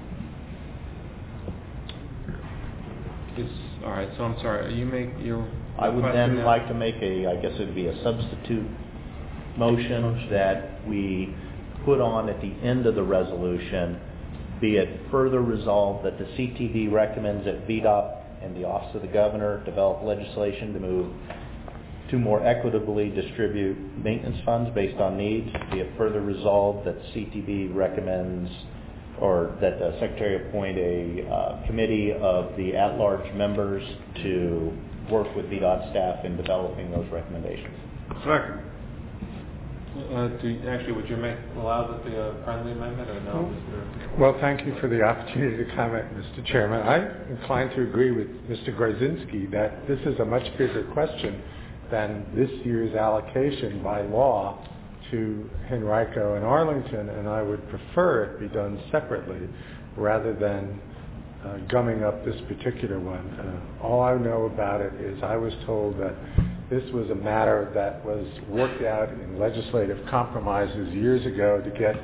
Is, all right, so I'm sorry, you make your... I would then like to make a, I guess it would be a substitute motion that we put on at the end of the resolution, be it further resolved that the C T V recommends that V DOT and the Office of the Governor develop legislation to move to more equitably distribute maintenance funds based on needs. Be it further resolved that C T V recommends, or that the Secretary appoint a uh, committee of the at-large members to work with V DOT staff in developing those recommendations. Second. Uh, do you, actually, would you make allow this to be a friendly amendment or no? Mister Well, thank you for the opportunity to comment, Mister Chairman. I'm inclined to agree with Mister Grzinski that this is a much bigger question than this year's allocation by law to Henrico and Arlington, and I would prefer it be done separately rather than uh, gumming up this particular one. Uh, all I know about it is I was told that this was a matter that was worked out in legislative compromises years ago to get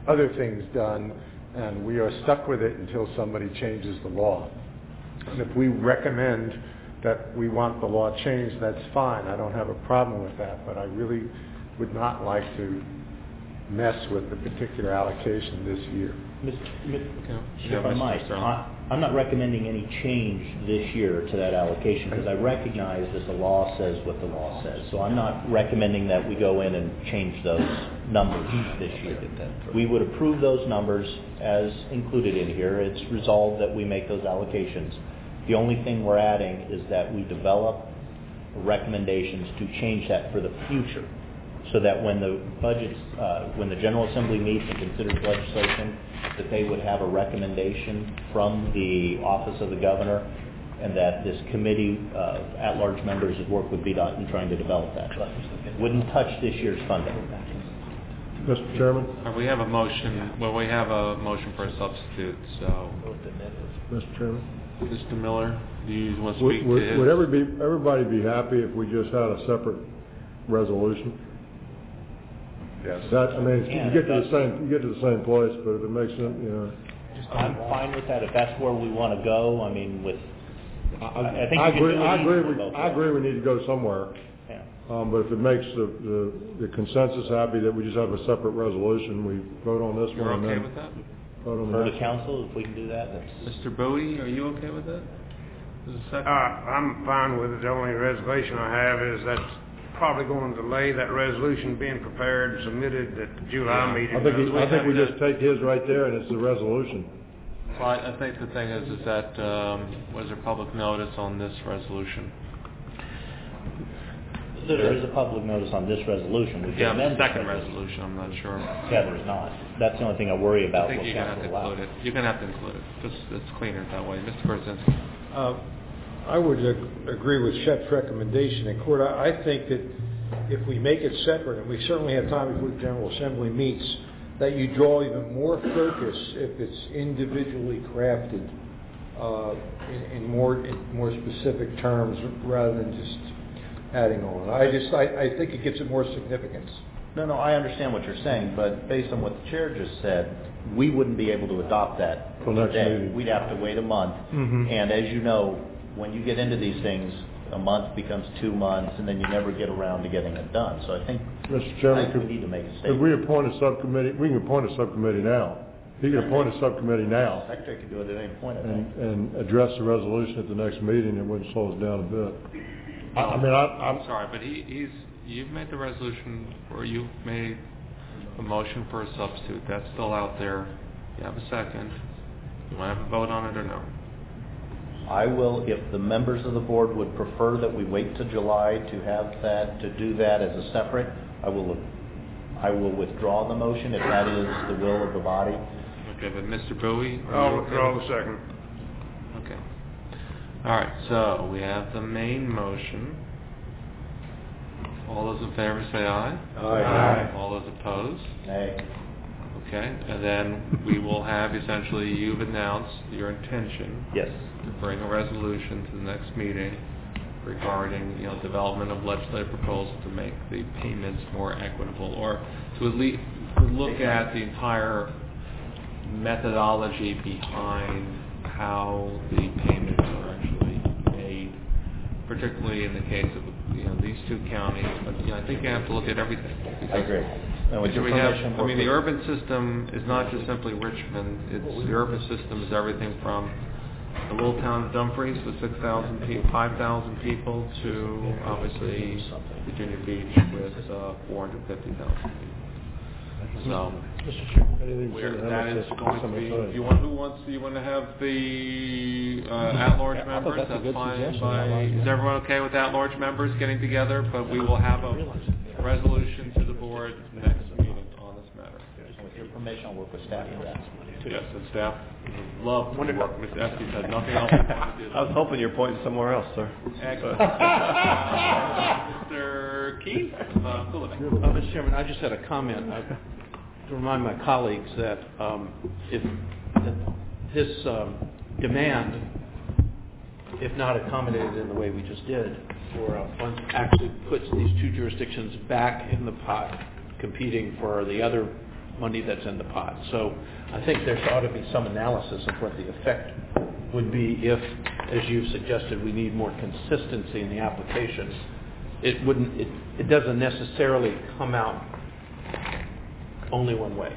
other things done, and we are stuck with it until somebody changes the law. And if we recommend that we want the law changed, that's fine. I don't have a problem with that, but I really would not like to mess with the particular allocation this year. If I might, I- I'm not recommending any change this year to that allocation because I recognize that the law says what the law says. So I'm not recommending that we go in and change those numbers this year. We would approve those numbers as included in here. It's resolved that we make those allocations. The only thing we're adding is that we develop recommendations to change that for the future, so that when the budgets, uh, when the General Assembly meets and considers legislation, that they would have a recommendation from the Office of the Governor, and that this committee of at-large members would work with V DOT in trying to develop that. Wouldn't touch this year's funding. Mister Chairman? Uh, We have a motion, well, we have a motion for a substitute, so. Mister Chairman? Mister Miller, do you want to Would, speak to would, his? would everybody, everybody be happy if we just had a separate resolution? Yes. That, I mean, you get to the same, you get to the same place, but if it makes sense, you know. I'm fine with that if that's where we want to go. I mean, with, I, I think I you can agree, do it I agree, easily we, both I ways. agree we need to go somewhere. Yeah. Um, but if it makes the, the, the consensus happy that we just have a separate resolution, we vote on this You're one and okay then with that? vote on the For next. the council, if we can do that, that's. Mister Bowie, are you okay with that? Is it Uh, second? I'm fine with it. The only reservation I have is that's probably going to delay that resolution being prepared and submitted at the July meeting. I think, he- I think we have just take his right there and it's the resolution. Well, I I think the thing is, is that, um, was there public notice on this resolution? There is a public notice on this resolution. We can Yeah, the amend this second resolution, I'm not sure. Yeah, there's not. That's the only thing I worry I about. think what you're gonna have to council include allows. it. You're gonna have to include it, just, it's cleaner that way. Mister Korzinski? Uh, I would ag- agree with Shep's recommendation. In court, I I think that if we make it separate, and we certainly have time before the General Assembly meets, that you draw even more focus if it's individually crafted uh, in, in more in more specific terms rather than just adding on. I just I, I think it gives it more significance. No, no, I understand what you're saying, but based on what the chair just said, we wouldn't be able to adopt that Till next today. meeting. We'd have to wait a month. Mhm. And as you know, when you get into these things, a month becomes two months, and then you never get around to getting it done. So I think, Mister I Chairman, think we could, need to make a could statement. we appoint a subcommittee, we can appoint a subcommittee now. He can appoint a subcommittee now Secretary can do it at any point, I and, think. and address the resolution at the next meeting. It wouldn't slow us down a bit. I, I mean, I, I'm I'm, sorry, but he, he's, you've made the resolution, or you've made a motion for a substitute. That's still out there. You have a second. You want to have a vote on it or no? I will, if the members of the board would prefer that we wait till July to have that, to do that as a separate, I will, I will withdraw the motion if that is the will of the body. Okay, but Mister Bowie? are you I'll okay withdraw with- the second. Okay. All right, so we have the main motion. All those in favor say aye. Aye. All those opposed? Nay. Okay, and then we will have, essentially, you've announced your intention Yes. to bring a resolution to the next meeting regarding, you know, development of legislative proposal to make the payments more equitable, or to at least to look at the entire methodology behind how the payments are actually made, particularly in the case of, you know, these two counties. But, you know, I think you have to look at everything. I agree. And with Because your we have, permission, I mean, the we'll- urban system is not just simply Richmond. It's, the urban system is everything from the little town of Dumfries with six thousand people, five thousand people, to obviously Virginia Beach with uh, four hundred fifty thousand people. So, Mister Chairman, anything where to that is have going to be, if you want, who wants, you want to have the uh, at-large members, that's fine. By, is everyone okay with at-large members getting together? But we will have a resolution to the board next meeting on this matter. And with your permission, I'll work with staff for that. Yes, and staff would love to work. Mister Estes has nothing else to do. I was hoping you're pointing somewhere else, sir. Excellent. Mister Keith, uh, Coolidge. Uh, Mister Chairman, I just had a comment uh, to remind my colleagues that um, if that this um, demand, if not accommodated in the way we just did, for uh, funds actually puts these two jurisdictions back in the pot, competing for the other money that's in the pot. So I think there ought to be some analysis of what the effect would be if, as you've suggested, we need more consistency in the application. It wouldn't. It, it doesn't necessarily come out only one way.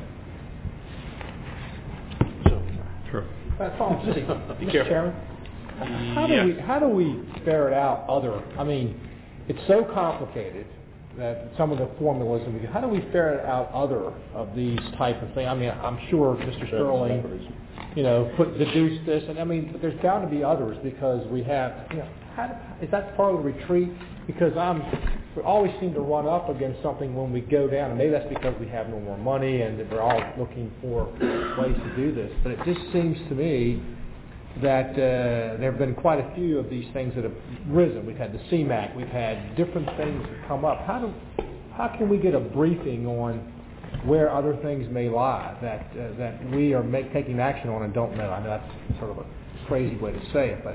So, Sure. That's all I'm saying. Be Mister careful. Chairman, how do Yes. we how do we ferret out other? I mean, it's so complicated that some of the formulas that we how do we ferret out other of these type of things? I mean, I'm sure Mister Sterling, you know, put deduce this, and I mean, but there's bound to be others because we have, you know, how, is that part of the retreat? Because I'm, we always seem to run up against something when we go down, and maybe that's because we have no more money and that we're all looking for ways to do this. But it just seems to me that uh, there have been quite a few of these things that have risen. We've had the C MAC, we've had different things that come up. How do, how can we get a briefing on where other things may lie that uh, that we are make, taking action on and don't know? I know that's sort of a crazy way to say it, but.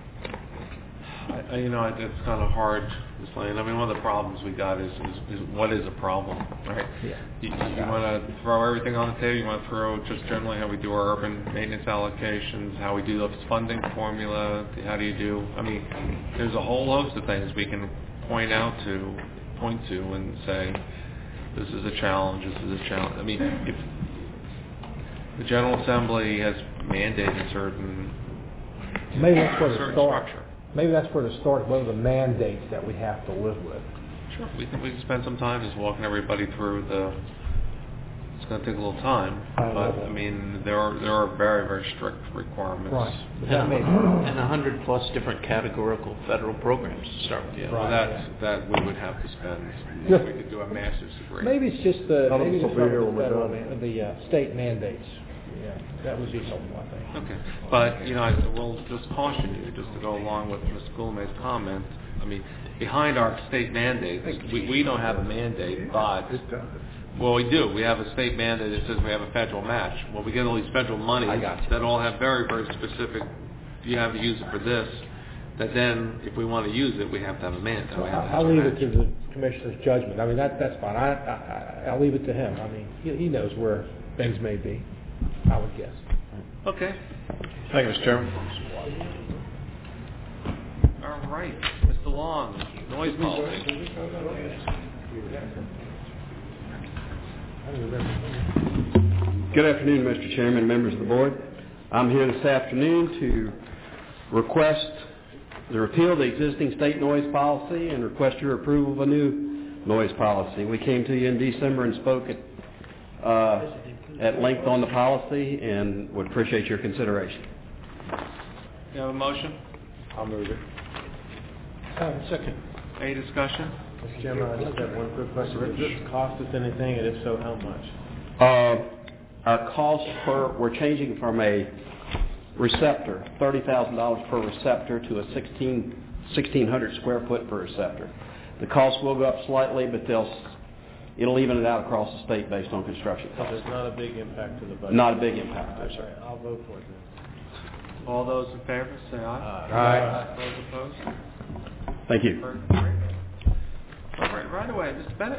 I, you know, it- it's kind of hard, Miz Lane. I mean, one of the problems we got is, is, is what is a problem, right? Yeah. You, you want to throw everything on the table. You want to throw just generally how we do our urban maintenance allocations, how we do the funding formula. How do you do? I mean, there's a whole host of things we can point out to, point to, and say, this is a challenge. This is a challenge. I mean, if the General Assembly has mandated certain Maybe that's where to certain start. structure. Maybe that's where to start. What are the mandates that we have to live with? Sure. We think we can spend some time just walking everybody through the. It's going to take a little time, I but know. I mean there are there are very very strict requirements. Right. and, and a hundred plus different categorical federal programs to start with. Yeah, Right. well, that's that we would have to spend. Just- we could do a master's degree. Maybe it's just the Tell them maybe to it's be here the when we're federal, done. man- the uh, state mandates. Yeah, that would be helpful, I think. Okay, but you know, I will just caution you, just to go along with Miz Gould's comment. I mean, behind our state mandates, we, we don't have a mandate, but well, we do. We have a state mandate that says we have a federal match. Well, we get all these federal monies I got you. that all have very very specific. You have to use it for this. That then, if we want to use it, we have to have a mandate. So We have to I'll have a leave match. it to the commissioner's judgment. I mean, that that's fine. I, I I'll leave it to him. I mean, he, he knows where things may be. I would guess. Okay. Thank you, Mister Chairman. All right, Mister Long, noise policy. Good afternoon, Mister Chairman, members of the board. I'm here this afternoon to request the repeal of the existing state noise policy and request your approval of a new noise policy. We came to you in December and spoke at, uh, at length on the policy and would appreciate your consideration. You have a motion? I'll move it. Uh, second. Any discussion? Mister Chairman, I just have one quick question. Does this cost us anything, and if so, how much? Uh, our cost per, we're changing from a receptor, thirty thousand dollars per receptor, to a sixteen, sixteen hundred square foot per receptor. The cost will go up slightly, but they'll, it'll even it out across the state based on construction So costs. there's not a big impact to the budget? Not a big impact, no, Okay, sir. I'll vote for it then. All those in favor, say aye. Aye. Those opposed? Thank you. Great. All right, right away, Mister Bennett.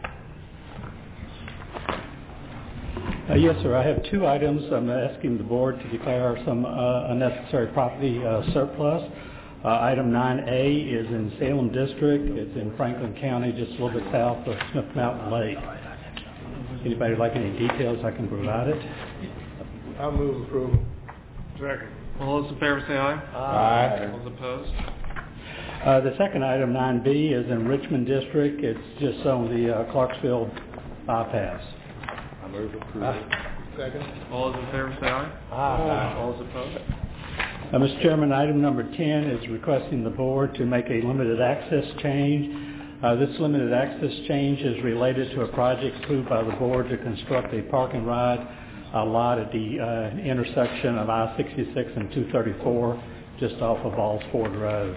Uh, Yes, sir. I have two items. I'm asking the board to declare some uh, unnecessary property uh, surplus. Uh, Item nine A is in Salem District. It's in Franklin County, just a little bit south of Smith Mountain Lake. Anybody like any details, I can provide it. I'll move approval. Second. All those in favor, say aye. Aye. All those opposed? Uh, The second item, nine B, is in Richmond District. It's just on the uh, Clarksville bypass. I move approval. Second. All those in favor, say aye. Aye. All those opposed? Uh, Mister Chairman, item number ten is requesting the board to make a limited access change. Uh, This limited access change is related to a project approved by the board to construct a park and ride uh, lot at the uh, intersection of I sixty-six and two thirty-four, just off of Balls Ford Road.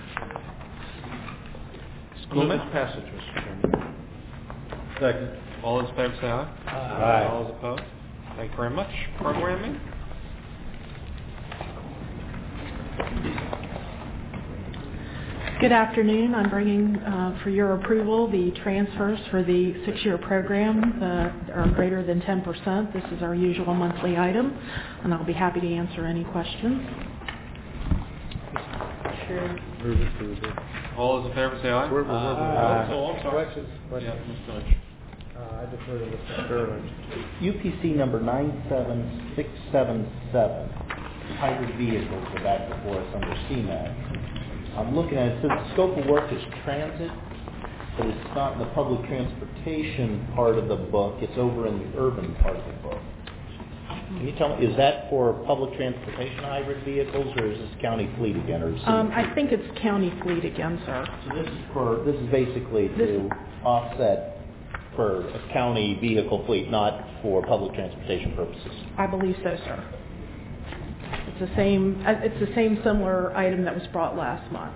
Move its passage, Mister Chairman. Second. All those in favor, say aye. Aye. All those opposed? Thank you very much. Programming? Good Good afternoon. I'm bringing uh, for your approval the transfers for the six-year program that are greater than ten percent. This is our usual monthly item, and I'll be happy to answer any questions. Sure. All those in favor say aye. We're- we're- Uh, uh, oh, I'm sorry. questions? Yeah, Questions? Mister Lynch. Uh, I defer to Mister Sterling. U P C number nine seven six seven seven, hybrid vehicles are back before us under C MAC. I'm looking at it, it says the scope of work is transit, but it's not in the public transportation part of the book, it's over in the urban part of the book. Can you tell me, is that for public transportation hybrid vehicles, or is this county fleet again, or city? Um, I think it's county fleet again, sir. So this is for, this is basically to offset for a county vehicle fleet, not for public transportation purposes. I believe so, sir. It's the same. uh, It's the same similar item that was brought last month.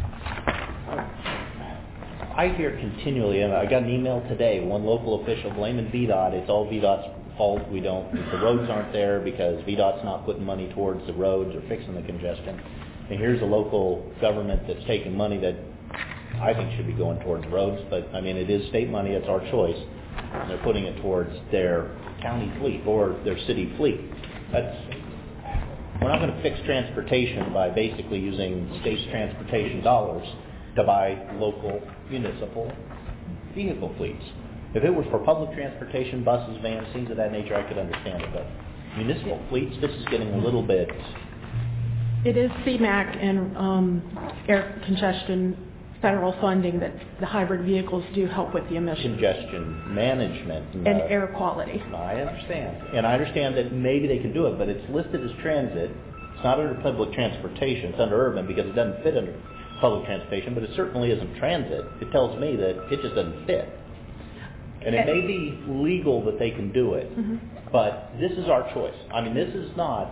I hear continually, and I got an email today, one local official blaming V DOT. It's all V DOT's fault. We don't, the roads aren't there because V DOT's not putting money towards the roads or fixing the congestion. And here's a local government that's taking money that I think should be going towards roads, but I mean, it is state money, it's our choice. And they're putting it towards their county fleet or their city fleet. That's, we're not going to fix transportation by basically using state's transportation dollars to buy local municipal vehicle fleets. If it was for public transportation, buses, vans, things of that nature, I could understand it, but municipal fleets, this is getting a little bit... It is C MAC and um, air congestion federal funding that the hybrid vehicles do help with the emissions. Congestion management. And uh, air quality. I understand. And I understand that maybe they can do it, but it's listed as transit. It's not under public transportation. It's under urban because it doesn't fit under public transportation, but it certainly isn't transit. It tells me that it just doesn't fit. And it may be legal that they can do it, mm-hmm. but this is our choice. I mean, this is not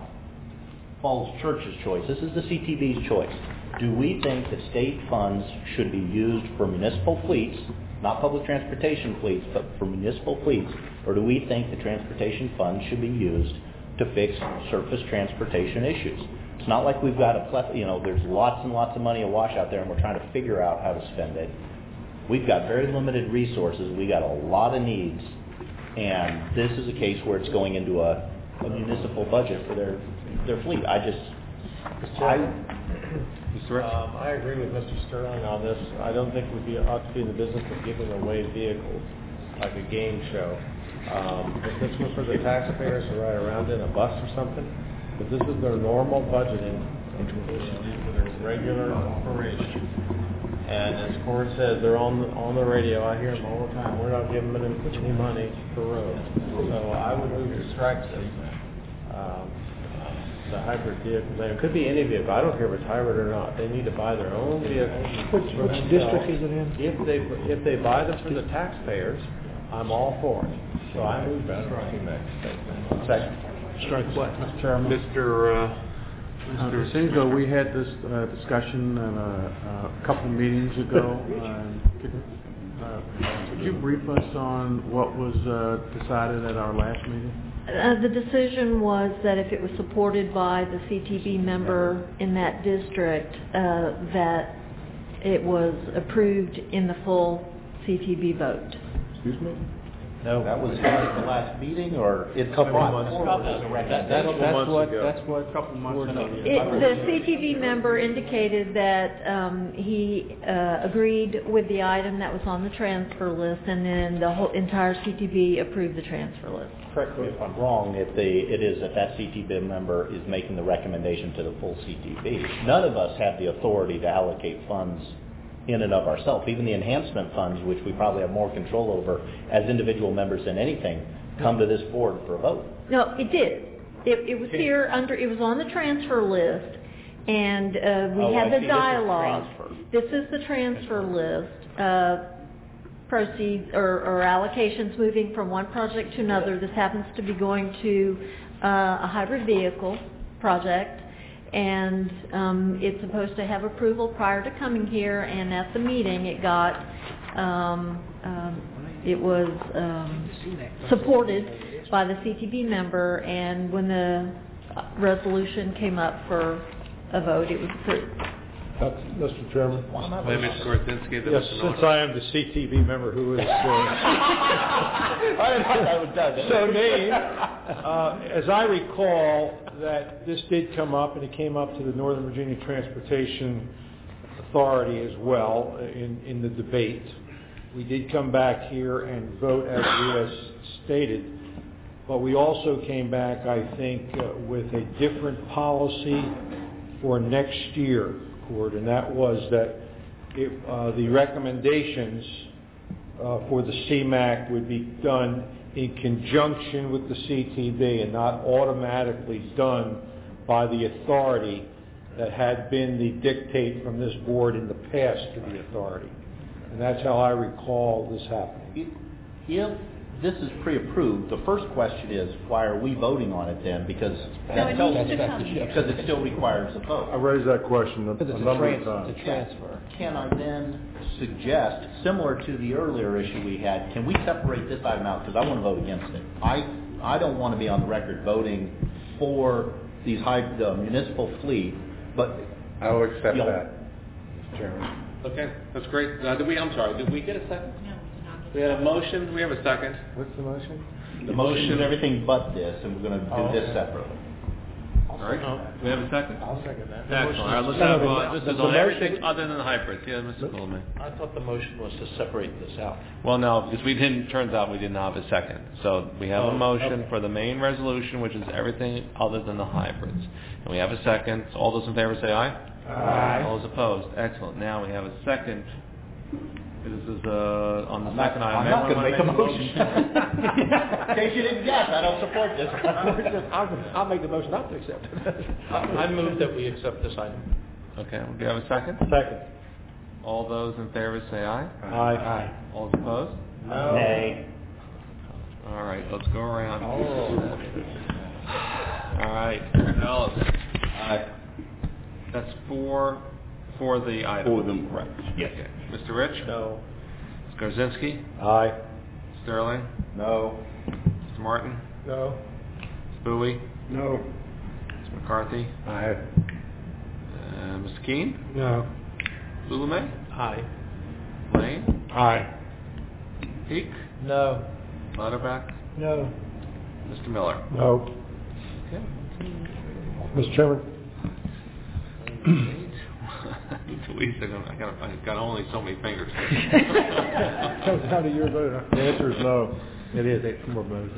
Falls Church's choice. This is the C T B's choice. Do we think that state funds should be used for municipal fleets, not public transportation fleets, but for municipal fleets, or do we think the transportation funds should be used to fix surface transportation issues? It's not like we've got a plethora, you know, there's lots and lots of money awash out there and we're trying to figure out how to spend it. We've got very limited resources, we got a lot of needs, and this is a case where it's going into a, a municipal budget for their, their fleet. I just, I... Um, I agree with Mister Sterling on this. I don't think we'd be, ought to be in the business of giving away vehicles like a game show. Um, if this was for the taxpayers to ride around in a bus or something, but this is their normal budgeting for their regular operation. And as Court says, they're on the, on the radio. I hear them all the time. We're not giving them any money for roads. So I would move to strike this. Um, the hybrid vehicle. It could be any vehicle. I don't care if it's hybrid or not. They need to buy their own vehicle. Which, which district is it in? If they if they buy them for the taxpayers, I'm all for it. So I move to strike that statement. Second. Strike what, Mister Chairman? Mister Uh, Uh, Mister Cinco, we had this uh, discussion uh, uh, a couple meetings ago. Uh, could, uh, could you brief us on what was uh, decided at our last meeting? Uh, the decision was that if it was supported by the C T B member in that district, uh, that it was approved in the full C T B vote. Excuse me? No, that was at the last meeting, or it couple months ago. That, that's, that's what, that's what, a couple months ago. It, the C T V member indicated that um, he uh, agreed with the item that was on the transfer list, and then the whole entire C T B approved the transfer list. Correct me if I'm wrong, if the, it is that that C T B member is making the recommendation to the full C T B. None of us have the authority to allocate funds in and of ourselves. Even the enhancement funds, which we probably have more control over as individual members than anything, come to this board for a vote. No, it did. It, it was here under, it was on the transfer list, and uh, we oh, had I the see. dialogue. This This is, is the transfer list. Uh, proceeds or, or allocations moving from one project to another. This happens to be going to uh, a hybrid vehicle project, and um, it's supposed to have approval prior to coming here, and at the meeting it got, um, um, it was um, supported by the C T B member, and when the resolution came up for a vote, it was approved. That's, Mister Chairman. Wait, Mister Gorzinski, then Yes, Mister Miller. since I am the C T V member who is uh, I didn't think I would done it. so named, uh, as I recall, that this did come up, and it came up to the Northern Virginia Transportation Authority as well in, in the debate. We did come back here and vote as we as stated, but we also came back, I think, uh, with a different policy for next year, Court, and that was that it, uh, the recommendations uh, for the C MAC would be done in conjunction with the C T V and not automatically done by the authority that had been the dictate from this board in the past to the authority. And that's how I recall this happening. If this is pre-approved, the first question is, why are we voting on it then? Because No, that it tells needs to us, come here. because it still requires a vote. I raised that question a, Because a it's a number of trans- times. it's a transfer. Can I then suggest, similar to the earlier issue we had, can we separate this item out? Because I want to vote against it. I, I don't want to be on the record voting for these high, the municipal fleet, but... I will accept you know, that, Mister Chairman. Okay, that's great. Uh, did we, I'm sorry, did we get a second? No, we did not. We had a motion, do we have a second? What's the motion? The motion is everything but this, and we're going to do Oh, this okay. separately. All right, we have a second? I'll second that. Excellent, all right, let's No, have, no, uh, the- this the is on motion- everything other than the hybrids. Yeah, Mister Coleman. I thought the motion was to separate this out. Well, no, because we didn't, turns out we didn't have a second. So we have Oh, a motion okay. for the main resolution, which is everything other than the hybrids. And we have a second. So all those in favor say aye. Aye. All those opposed? Excellent. Now we have a second. This is, uh, on the I'm not, second item. I'm not going to make a Anyone wanna motion. In case you didn't guess, I don't support this. I'll, I'll make the motion not to accept it. I I move that we accept this item. Okay, do you have a second? Second. All those in favor say aye. Aye. Aye. All those opposed? No. Nay. All right, let's go around. Oh. All right, Ellis. Aye. That's four for the item. For them, right. Yes. Okay. Mister Rich? No. Mister Gorzinski? Aye. Sterling? No. Mister Martin? No. Mister Bowie? No. Mister McCarthy? Aye. Uh, Mister Keene? No. Lula May? Aye. Lane? Aye. Peak? No. Lauterbach? No. Mister Miller? No. Okay. Mister Chairman? Louise, I got, I got, I got only so many fingers. Comes down to your vote. The answer is no. It is eight more votes.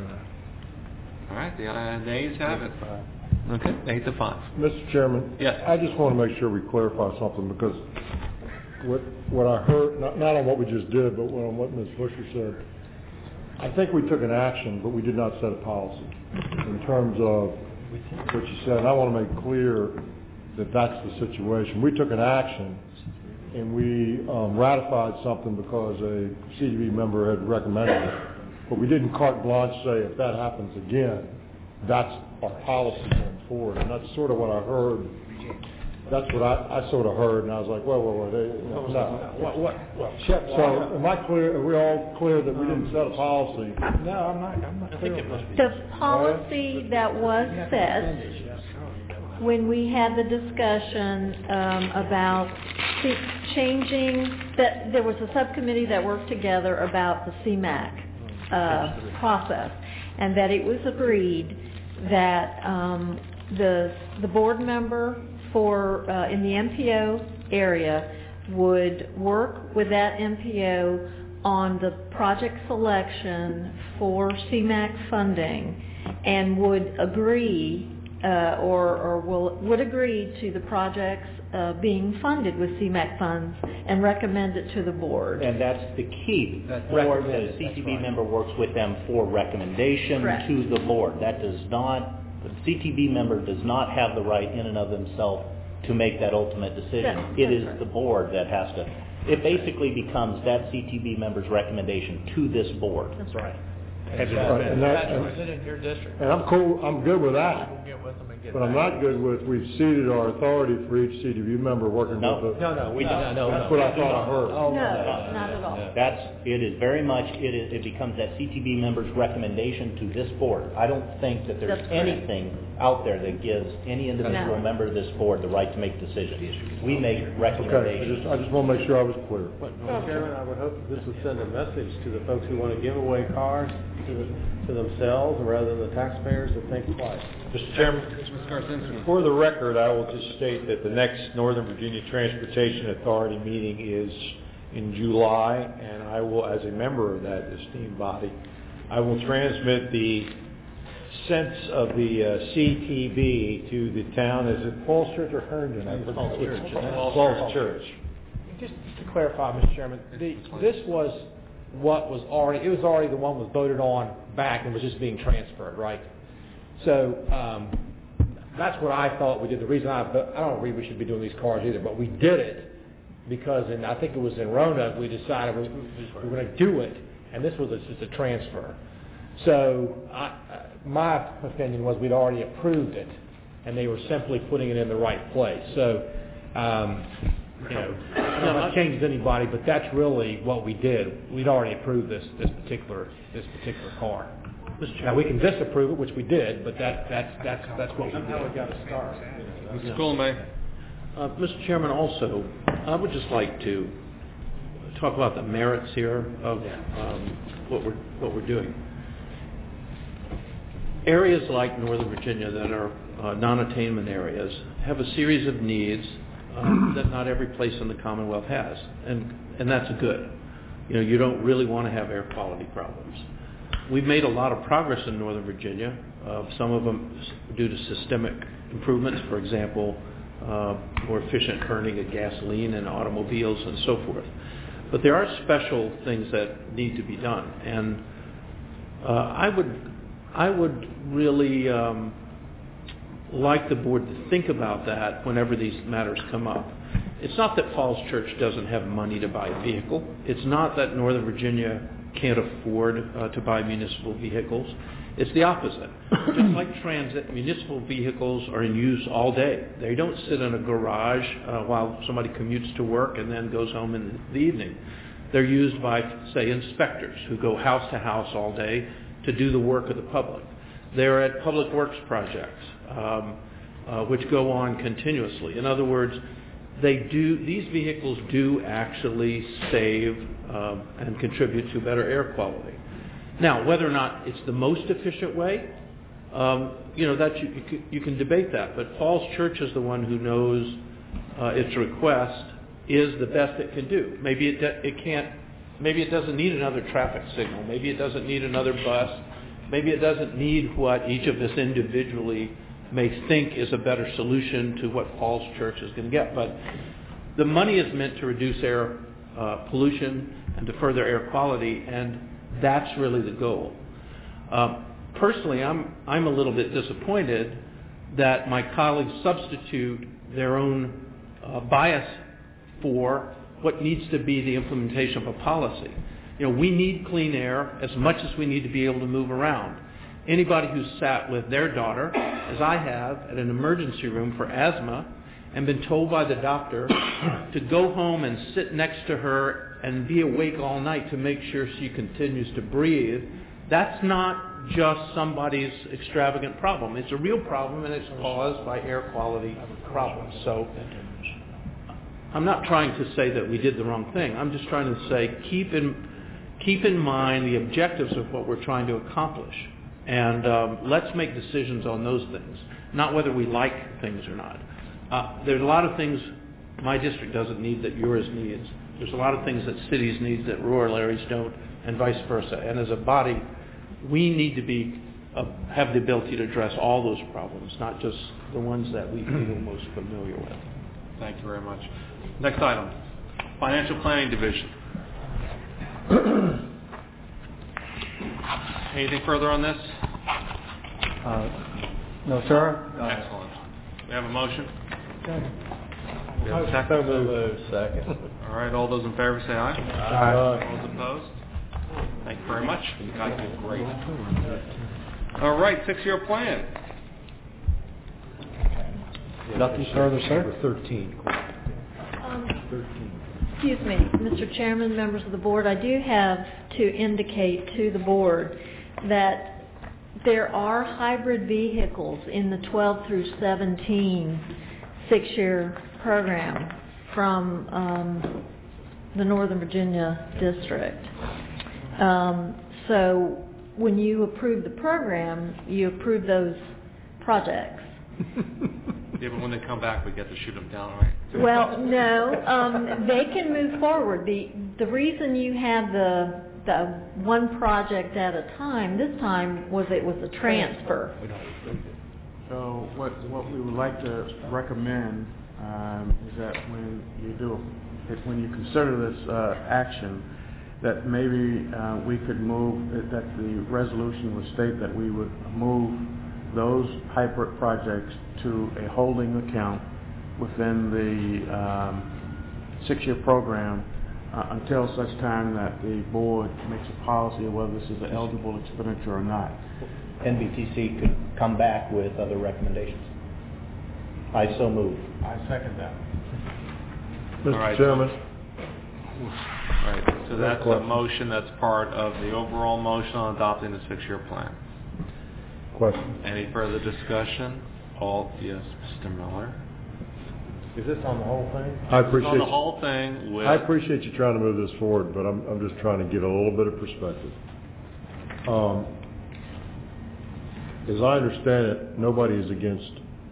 All right, the uh, nays have it. Okay, eight to five. Mister Chairman? Yes. I just want to make sure we clarify something because what, what I heard, not, not on what we just did, but on what Miz Busher said, I think we took an action, but we did not set a policy in terms of what you said. And I want to make clear that that's the situation. We took an action and we um, ratified something because a C D B member had recommended it. But we didn't carte blanche say if that happens again, that's our policy going forward. And that's sort of what I heard. That's what I, I sort of heard, and I was like, well, well, well, they, no. What, what, what? So, am I clear, are we all clear that we didn't set a policy? No, I'm not, I'm not clear on that. The policy that was set when we had the discussion um, about the changing, that there was a subcommittee that worked together about the C MAC uh, process, and that it was agreed that um, the the board member for uh, in the M P O area would work with that M P O on the project selection for C MAC funding, and would agree uh, or, or will, would agree to the projects uh, being funded with C MAC funds and recommend it to the board. And that's the key. Or the C T B member works with them for recommendation Correct. to the board. That does not, the C T B member does not have the right in and of themselves to make that ultimate decision. That's- It that's is right. the board that has to, it basically becomes that C T B member's recommendation to this board. That's right. Right, and that- That's within your district. And I'm cool, I'm good with that. We'll get with them and get But I'm back. not good with, we've ceded our authority for each C D B member working No. with the... No, no, we did not, no, That's no. what I thought I heard. No, not at all. That's, it is very much, it is, it becomes that C T B member's recommendation to this board. I don't think that there's That's correct. anything out there that gives any individual No. member of this board the right to make decisions. We make Okay, I recommendations. just, I just want to make sure I was clear. Mister Chairman, I would hope that this would send a message to the folks who want to give away cars to, the, to themselves rather than the taxpayers to think twice. Mister Chairman? For the record, I will just state that the next Northern Virginia Transportation Authority meeting is in July, and I will, as a member of that esteemed body, I will transmit the sense of the uh, C T B to the town. Is it Falls Church or Herndon? I forget. Falls Church. Falls, Falls Church. Just to clarify, Mister Chairman, the, this was what was already, it was already the one was voted on back and was just being transferred, right? So um, that's what I thought we did. The reason I, I don't agree we should be doing these cars either, but we did it because, in, I think it was in Roanoke, we decided we, we were going to do it, and this was a, just a transfer. So I, my opinion was we'd already approved it, and they were simply putting it in the right place. So, um, you know, I don't know if it changes anybody, but that's really what we did. We'd already approved this this particular this particular car. Now we can disapprove it, which we did, but that that's that's that's what we did. How we got to start. Mister Cooley. Uh, Mister Chairman, also, I would just like to talk about the merits here of um, what we're what we're doing. Areas like Northern Virginia that are uh, non-attainment areas have a series of needs um, that not every place in the Commonwealth has, and and that's good. You know, you don't really want to have air quality problems. We've made a lot of progress in Northern Virginia, uh, some of them due to systemic improvements, for example, uh, more efficient burning of gasoline in automobiles and so forth. But there are special things that need to be done, and uh, I would I would really um, like the board to think about that whenever these matters come up. It's not that Falls Church doesn't have money to buy a vehicle. It's not that Northern Virginia can't afford uh, to buy municipal vehicles. It's the opposite. Just like transit, municipal vehicles are in use all day. They don't sit in a garage uh, while somebody commutes to work and then goes home in the evening. They're used by, say, inspectors who go house to house all day to do the work of the public. They're at public works projects, um, uh, which go on continuously. In other words, they do, these vehicles do actually save uh, and contribute to better air quality. Now, whether or not it's the most efficient way, um, you know, that you, you, can, you can debate that. But Falls Church is the one who knows uh, its request is the best it can do. Maybe it it can't. Maybe it doesn't need another traffic signal. Maybe it doesn't need another bus. Maybe it doesn't need what each of us individually may think is a better solution to what Falls Church is going to get. But the money is meant to reduce air uh, pollution and to further air quality, and that's really the goal. Uh, personally, I'm I'm a little bit disappointed that my colleagues substitute their own uh, bias for what needs to be the implementation of a policy. You know, we need clean air as much as we need to be able to move around. Anybody who's sat with their daughter, as I have, at an emergency room for asthma and been told by the doctor to go home and sit next to her and be awake all night to make sure she continues to breathe, that's not just somebody's extravagant problem. It's a real problem, and it's caused by air quality problems. So I'm not trying to say that we did the wrong thing. I'm just trying to say keep in keep in mind the objectives of what we're trying to accomplish. And um, let's make decisions on those things, not whether we like things or not. Uh, there's a lot of things my district doesn't need that yours needs. There's a lot of things that cities need that rural areas don't, and vice versa. And as a body, we need to be uh, have the ability to address all those problems, not just the ones that we feel most familiar with. Thank you very much. Next item, Financial Planning Division. Anything further on this? Uh, no, sir. Uh, Excellent. We have a motion? Okay. We have a second? So moved. Second. All right, all those in favor say aye. Aye. All those opposed? Thank you very much. You guys did great. All right, six-year plan. Nothing further, sir? thirteen. Um, Excuse me, Mister Chairman, members of the board, I do have to indicate to the board that there are hybrid vehicles in the twelve through seventeen six-year program from um, the Northern Virginia district. Um, so when you approve the program, you approve those projects. Yeah, but when they come back, we get to shoot them down, right? Well, no, um, they can move forward. The the reason you had the the one project at a time this time was it was a transfer. So what what we would like to recommend um, is that when you do if, when you consider this uh, action, that maybe uh, we could move that the resolution would state that we would move those hybrid projects to a holding account within the um, six-year program uh, until such time that the board makes a policy of whether this is an eligible expenditure or not. N B T C could come back with other recommendations. I so move. I second that. Mister right. Chairman. All right, so that's a motion that's part of the overall motion on adopting the six-year plan. Question. Any further discussion? All, yes, Mister Miller. Is this on the whole thing? I appreciate on the you- whole thing with... I appreciate you trying to move this forward, but I'm, I'm just trying to give a little bit of perspective. Um, as I understand it, nobody is against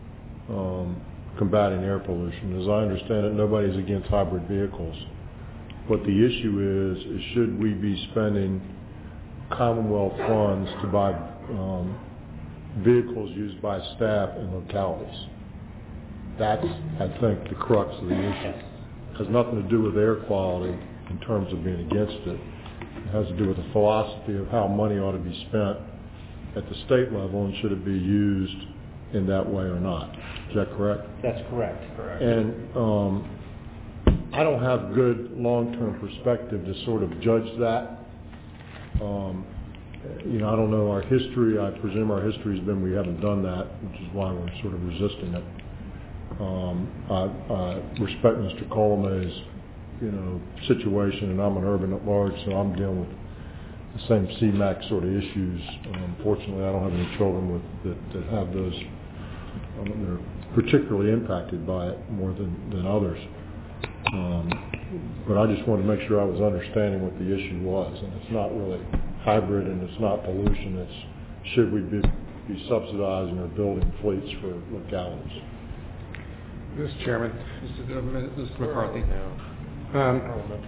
um, combating air pollution. As I understand it, nobody is against hybrid vehicles. What the issue is, is should we be spending Commonwealth funds to buy um, vehicles used by staff in localities? That's, I think, the crux of the issue. It has nothing to do with air quality in terms of being against it. It has to do with the philosophy of how money ought to be spent at the state level and should it be used in that way or not. Is that correct? That's correct. Correct. And um, I don't have good long-term perspective to sort of judge that. Um, you know, I don't know our history. I presume our history has been we haven't done that, which is why we're sort of resisting it. Um, I, I respect Mister Colomay's, you know, situation, and I'm an urban at large, so I'm dealing with the same C MAC sort of issues. Um, fortunately, I don't have any children with that, that have those. Um, they're particularly impacted by it more than, than others. Um, but I just wanted to make sure I was understanding what the issue was, and it's not really hybrid, and it's not pollution. It's should we be, be subsidizing or building fleets for localities? Mister Chairman. Mister McCarthy. Um,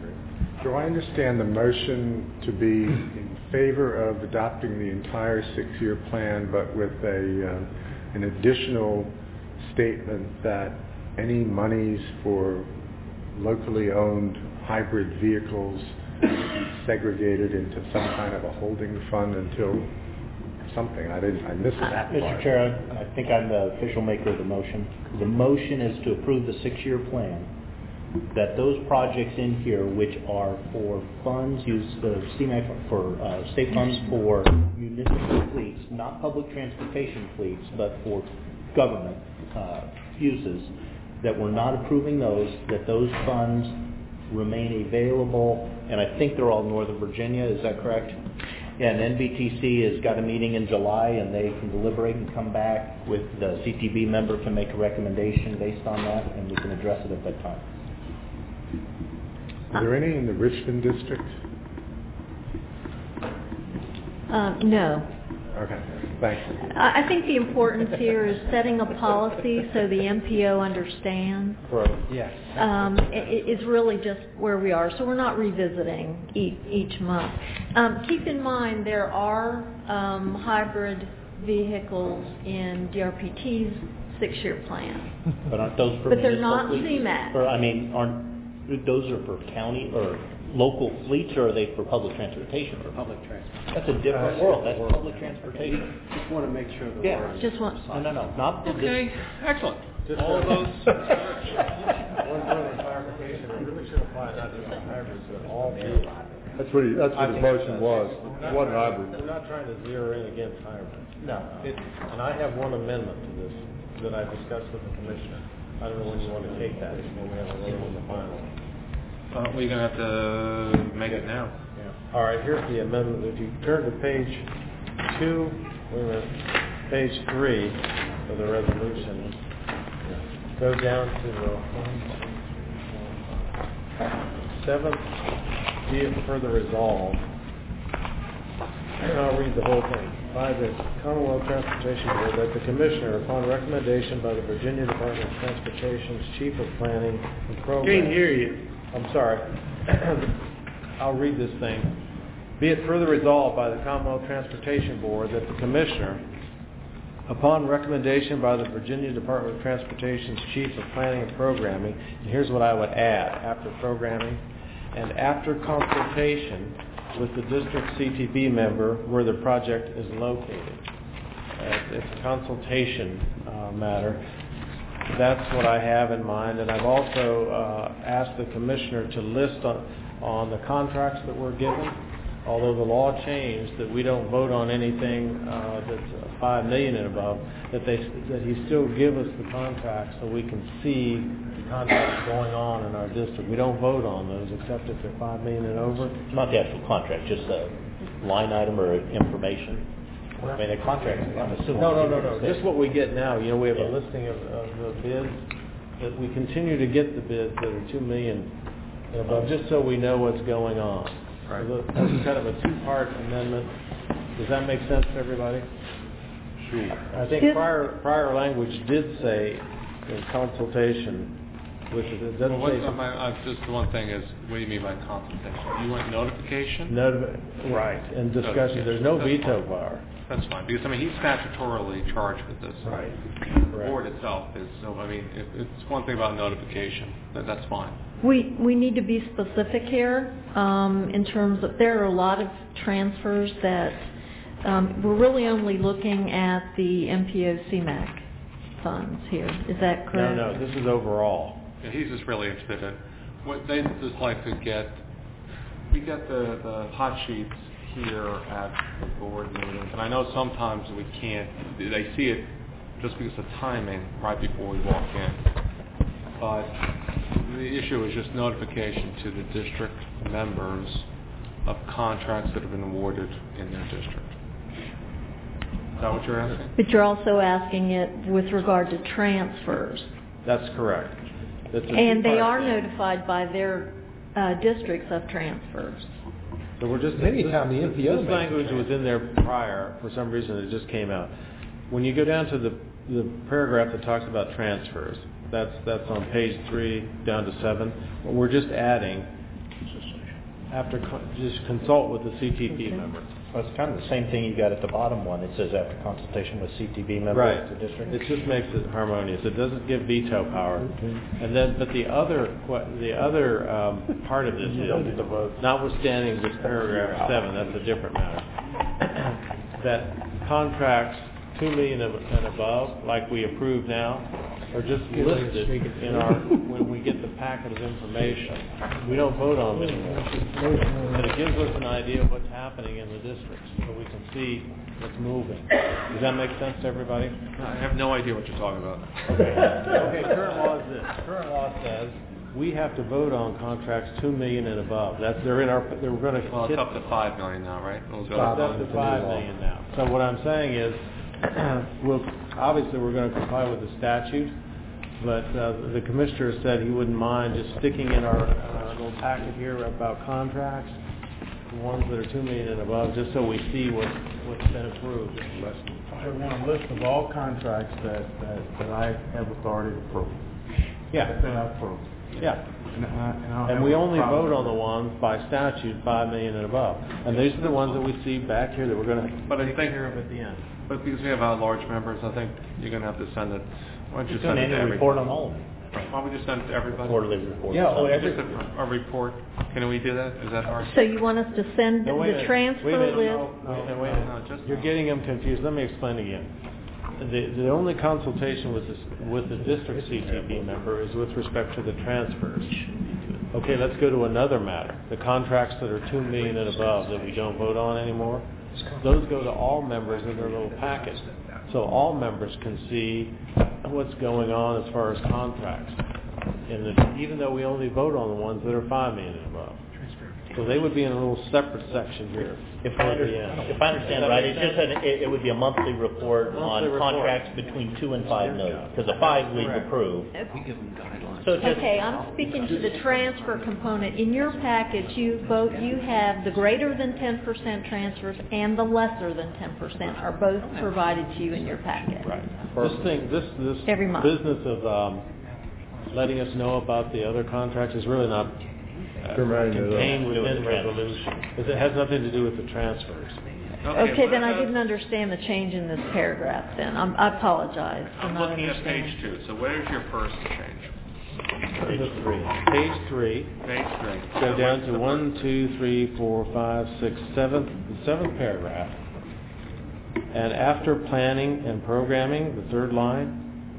do I understand the motion to be in favor of adopting the entire six-year plan, but with a um, an additional statement that any monies for locally owned hybrid vehicles be segregated into some kind of a holding fund until something? I didn't. I missed that part. Mister Chair, I think I'm the official maker of the motion. The motion is to approve the six-year plan, that those projects in here which are for funds used, the C MAC for uh, state funds for municipal fleets, not public transportation fleets, but for government uh, uses, that we're not approving those, that those funds remain available, and I think they're all Northern Virginia, is that correct? And N B T C has got a meeting in July, and they can deliberate and come back with the C T B member can make a recommendation based on that, and we can address it at that time. Are there any in the Richmond district? Um, no. Okay, thank you. I I think the importance here is setting a policy so the M P O understands. Yes. Um, i- i- is really just where we are. So we're not revisiting each, each month. Um, keep in mind there are um, hybrid vehicles in D R P T's six-year plan. But aren't those for But they're municipal not fleets? C MAC. Or, I mean, aren't, those are for county or local fleets, or are they for public transportation? For public transportation. That's a different world, that's public transportation. Just want to make sure the Yeah. word- Just one. No, no, no, not the... Okay, excellent. All of One those... further clarification, it really should apply not just to hybrids, but all vehicles. That's what he, that's I what his think motion that's- was. we're It not wasn't trying- hybrid. We're not trying to zero in against hybrids. No. It- And I have one amendment to this that I discussed with the commissioner. I don't know when you want to take that, when we have a vote on the final. Uh, we're going to have to make it now. Yeah. All right, here's the amendment. If you turn to page two wait a minute, page three of the resolution, go down to the seventh, be it further resolved, and I'll read the whole thing. By the Commonwealth Transportation Board, that the Commissioner, upon recommendation by the Virginia Department of Transportation's Chief of Planning and Programs... Can't hear you. I'm sorry. I'll read this thing. Be it further resolved by the Commonwealth Transportation Board that the Commissioner, upon recommendation by the Virginia Department of Transportation's Chief of Planning and Programming, and here's what I would add after programming, and after consultation with the district C T B member where the project is located. Uh, it's a consultation uh, matter. That's what I have in mind, and I've also uh, asked the Commissioner to list on, on the contracts that we're given. Although the law changed that we don't vote on anything uh, that's five million and above, that they that he still give us the contracts so we can see the contracts going on in our district. We don't vote on those except if they're five million and over. Not the actual contract, just a line item or information. I mean, a contract. I'm assuming. No, no, no, no. Just what we get now. You know, we have a listing of, of the bids, that we continue to get the bids that are two million and above, just so we know what's going on. Right. So that's kind of a two-part amendment. Does that make sense to everybody? Sure. I think prior prior language did say in consultation, which it doesn't well, say. What's my, uh, just the one thing is, what do you mean by consultation? You want notification? Noti- right. And discussion. There's no veto power. That's fine, because I mean, he's statutorily charged with this. Right. The board itself is, so I mean, if, it's one thing about notification, that, that's fine. We, we need to be specific here um, in terms of, there are a lot of transfers that, um, we're really only looking at the M P O C M A C funds here. Is that correct? No, no, this is overall. Yeah, he's just really interested in, what they just like to get, we get the, the hot sheets here at the board meetings, and I know sometimes we can't, they see it just because of timing right before we walk in. But the issue is just notification to the district members of contracts that have been awarded in their district. Is that what you're asking? But you're also asking it with regard to transfers. That's correct. That's a And they are thing. notified by their uh, districts of transfers. So we're just, Anytime the M P O this makes language was in there prior, for some reason it just came out. When you go down to the, the paragraph that talks about transfers, that's, that's on page three down to seven, we're just adding, after, con- just consult with the C T B member. Well, it's kind of the same thing you got at the bottom one. It says after consultation with C T B members Right. of the district. It just makes it harmonious. It doesn't give veto power. And then, but the other, que- the other um, part of this is, notwithstanding this paragraph seven, that's a different matter, that contracts two million and above, like we approve now, are just listed in our, when we get the packet of information. We don't vote on them anymore. But it gives us an idea of what's happening in the districts, so we can see what's moving. Does that make sense to everybody? I have no idea what you're talking about. Okay, okay, current law is this. Current law says we have to vote on contracts two million and above. That's, they're in our, they're gonna. Well, it's up to five million now, right? It'll go It's up to five million now. So what I'm saying is, we'll, obviously, we're gonna comply with the statute, but uh, the commissioner said he wouldn't mind just sticking in our uh, little packet here about contracts, the ones that are two million and above, just so we see what, what's been approved. I want a list of all contracts that, that, that I have authority to approve. Yeah. That I approve. Yeah. And, I, and, I'll And have we no only problem. vote on the ones by statute, five million and above. And these are the ones that we see back here that we're gonna But I take think- care of at the end. But because we have our large members, I think you're going to have to send it, why don't you Just do send an it to annual everybody? report on all of them. Why don't we just send it to everybody? Quarterly report. Yeah, well, every- Just a, a report. Can we do that? Is that hard? So you want us to send No, wait a the minute. transfer Wait a minute. list? No, no, wait a minute. No, just- You're getting them confused. Let me explain again. The, the only consultation with, this, with the district C T B member is with respect to the transfers. Okay, let's go to another matter. The contracts that are two million and above that we don't vote on anymore, those go to all members in their little packet. So all members can see what's going on as far as contracts. In the, even though we only vote on the ones that are five million and above. So they would be in a little separate section here. If I understand, if I understand right, it's just that it, it would be a monthly report Monthly on report. contracts between two and five million, because the five we've Correct. approved. We give them guidelines. So just, Okay, I'm speaking to the transfer component. In your package, you both, you have the greater than ten percent transfers and the lesser than ten percent are both provided to you in your packet. Right. This thing, this, this Every month. business of um, letting us know about the other contracts is really not uh, Germane, contained uh, within the with the resolution. It has nothing to do with the transfers. Okay, then I what didn't about- understand the change in this paragraph then. I'm- I apologize for I'm not looking at understanding. page two, so where's your first change? Page three. Page three. Page three. Go So down what's to the one, two, three, four, five, six, seventh, the seventh paragraph. And after planning and programming, the third line,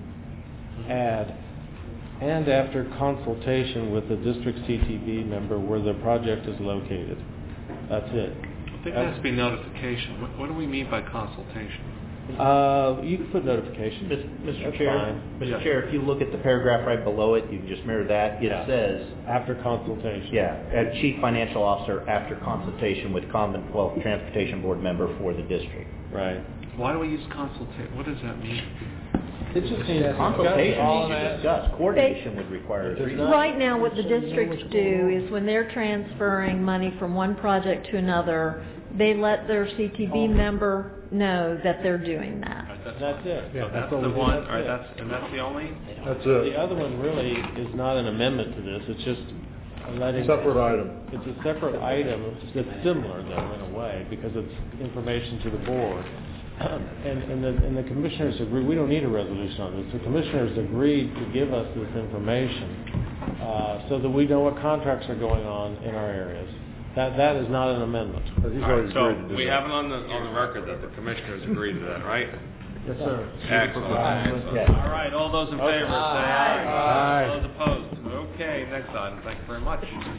add, and after consultation with the district C T B member where the project is located. That's it. I think it has to be notification. What, what do we mean by consultation? Uh, you can put notification. Mister That's Chair, fine. Mister Yes. Chair, if you look at the paragraph right below it, you can just mirror that. It Yeah. says, After consultation. yeah, uh, Chief Financial Officer after consultation with Commonwealth Transportation Board member for the district. Right. Why do we use consultate? What does that mean? It just means Consultation all means to that. discuss. Coordination would require a three. Right now, what the districts do is when they're transferring money from one project to another, they let their C T B member know that they're doing that. Right, that's, That's it. So that's what the we do. one, That's all right, it. that's, and that's the only? That's The it. other one really is not an amendment to this, it's just letting... Separate item. It's a separate item that's similar though, in a way, because it's information to the board. And, and the, and the commissioners agree, we don't need a resolution on this, the commissioners agreed to give us this information, uh, so that we know what contracts are going on in our areas. That, that is not an amendment. He's All already right, so agreed to do we that. have it on the, on the record that the commissioners agreed to that, right? Yes, sir. Excellent, excellent. Yes. All right, all those in favor, say aye. Aye. Those opposed? Okay, next item, thank you very much.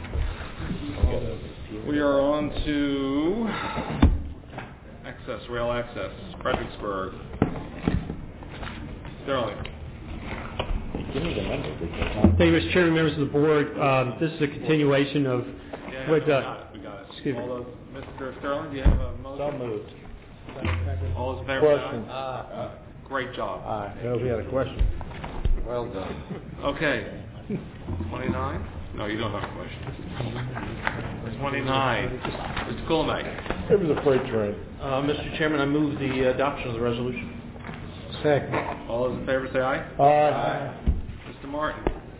We are on to access, rail access, Fredericksburg. Sterling. Give me the number. Thank you, Mister Chairman, members of the board. Um, This is a continuation of Yeah, what, we uh, got it, we got it. excuse me. All those, Mister Sterling, do you have a motion? So moved. All those in favor, say Question. aye. Great job. Aye. No, we had a question. Well done. Okay. Twenty-nine? No, you don't have a question. Twenty-nine. Mister Coolnight. It was a freight train. Uh, Mister Chairman, I move the adoption of the resolution. Second. All those in favor say aye. Aye. Mister Martin.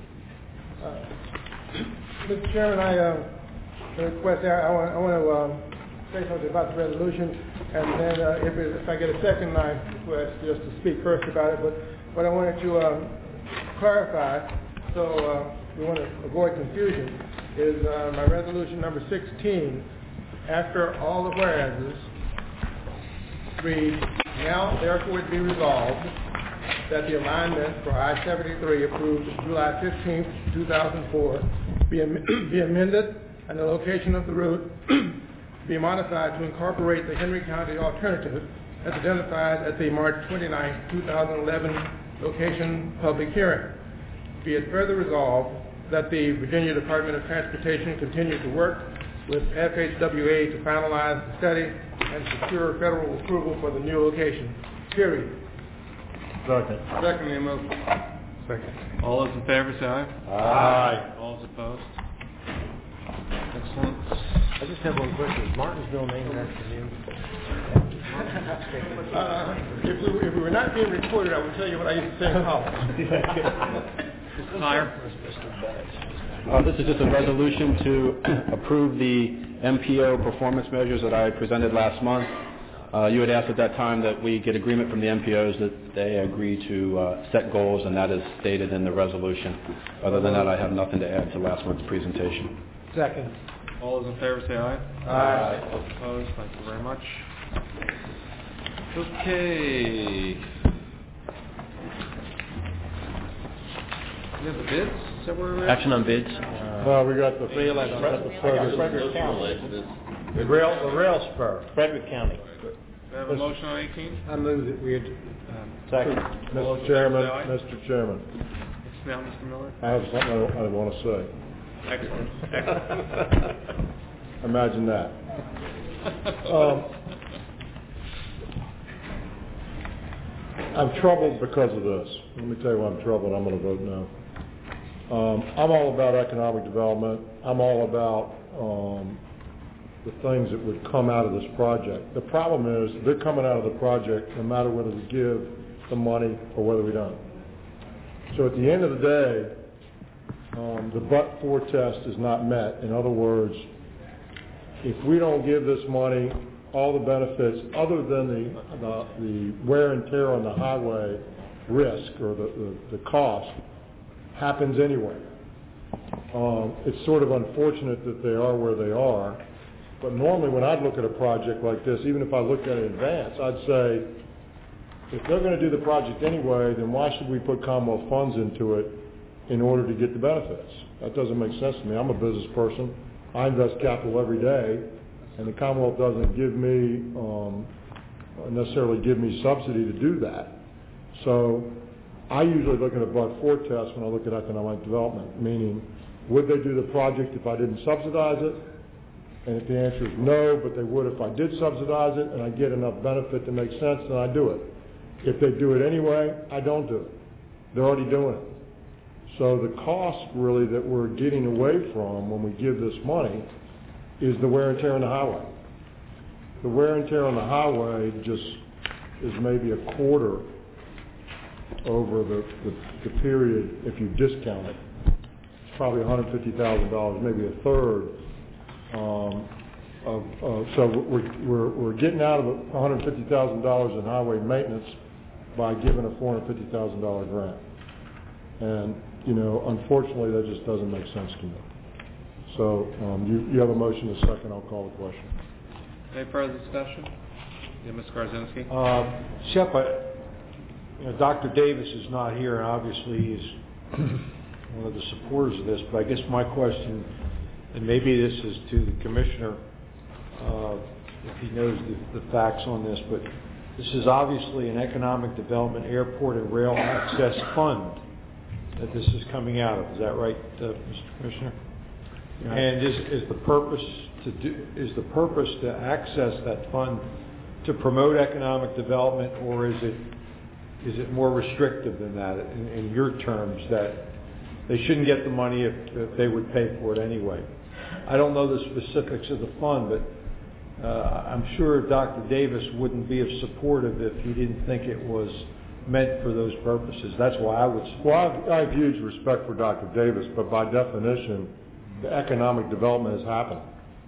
Mister Chairman, I uh, request, I want, I want to um, say something about the resolution, and then uh, if, it, if I get a second, I request just to speak first about it. But what I wanted to um, clarify, so uh, we want to avoid confusion, is uh, my resolution number sixteen, after all the whereases, reads, now therefore it be resolved that the alignment for I seventy-three approved July fifteenth, two thousand four be, am- be amended and the location of the route be modified to incorporate the Henry County alternative as identified at the March twenty-ninth, two thousand eleven location public hearing. Be it further resolved that the Virginia Department of Transportation continue to work with F H W A to finalize the study and secure federal approval for the new location, period. Second. Second the motion. Second. All those in favor say aye. Aye. All those opposed? Excellent. I just have one question. Is Martinsville named after you? Uh, if we, were- if we were not being recorded, I would tell you what I used to say in college. Mister Tyre. Uh, This is just a resolution to approve the M P O performance measures that I presented last month. Uh, You had asked at that time that we get agreement from the M P Os that they agree to uh, set goals, and that is stated in the resolution. Other than that, I have nothing to add to last month's presentation. Second. All those in favor say aye. Aye. All opposed? Thank you very much. Okay. We have the bids? Is that where we're at? Action on bids. No, we got the, Rail got access. the I got Frederick. Frederick County. The rail, the rail spur. Frederick County. We have a motion on eighteen? I move that we had Second. Mister Chairman, Mister Chairman, Yes, now, Mister Miller. I have something I, I want to say. Excellent. Excellent. Imagine that. Um, I'm troubled because of this. Let me tell you why I'm troubled. I'm going to vote no. Um, I'm all about economic development. I'm all about um, the things that would come out of this project. The problem is they're coming out of the project no matter whether we give the money or whether we don't. So at the end of the day, um, the but-for test is not met. In other words, if we don't give this money, all the benefits other than the, the, the wear and tear on the highway risk or the, the, the cost happens anyway. Um, it's sort of unfortunate that they are where they are, but normally when I'd look at a project like this, even if I looked at it in advance, I'd say, if they're going to do the project anyway, then why should we put Commonwealth funds into it in order to get the benefits? That doesn't make sense to me. I'm a business person. I invest capital every day, and the Commonwealth doesn't give me, um, necessarily give me subsidy to do that. So I usually look at a but-for test when I look at economic development, meaning would they do the project if I didn't subsidize it? And if the answer is no, but they would if I did subsidize it and I get enough benefit to make sense, then I do it. If they do it anyway, I don't do it. They're already doing it. So the cost really that we're getting away from when we give this money is the wear and tear on the highway. The wear and tear on the highway just is maybe a quarter over the, the, the period if you discount it. It's probably one hundred fifty thousand dollars, maybe a third. Um, of, uh, so we're, we're, we're getting out of one hundred fifty thousand dollars in highway maintenance by giving a four hundred fifty thousand dollars grant. And, you know, unfortunately, that just doesn't make sense to me. So um, you, you have a motion, a second, I'll call the question. Any further discussion? Yeah, Miz Garzinski. Uh, Shep, I, you know, Doctor Davis is not here, and obviously he's one of the supporters of this, but I guess my question, and maybe this is to the Commissioner, uh, if he knows the, the facts on this, but this is obviously an economic development airport and rail access fund that this is coming out of. Is that right, uh, Mister Commissioner? Yeah. And is, is the purpose to do, is the purpose to access that fund to promote economic development, or is it is it more restrictive than that in, in your terms, that they shouldn't get the money if, if they would pay for it anyway? I don't know the specifics of the fund, but uh, I'm sure Doctor Davis wouldn't be as supportive if he didn't think it was meant for those purposes. That's why I would support. Well, I've, I have huge respect for Doctor Davis, but by definition, the economic development has happened.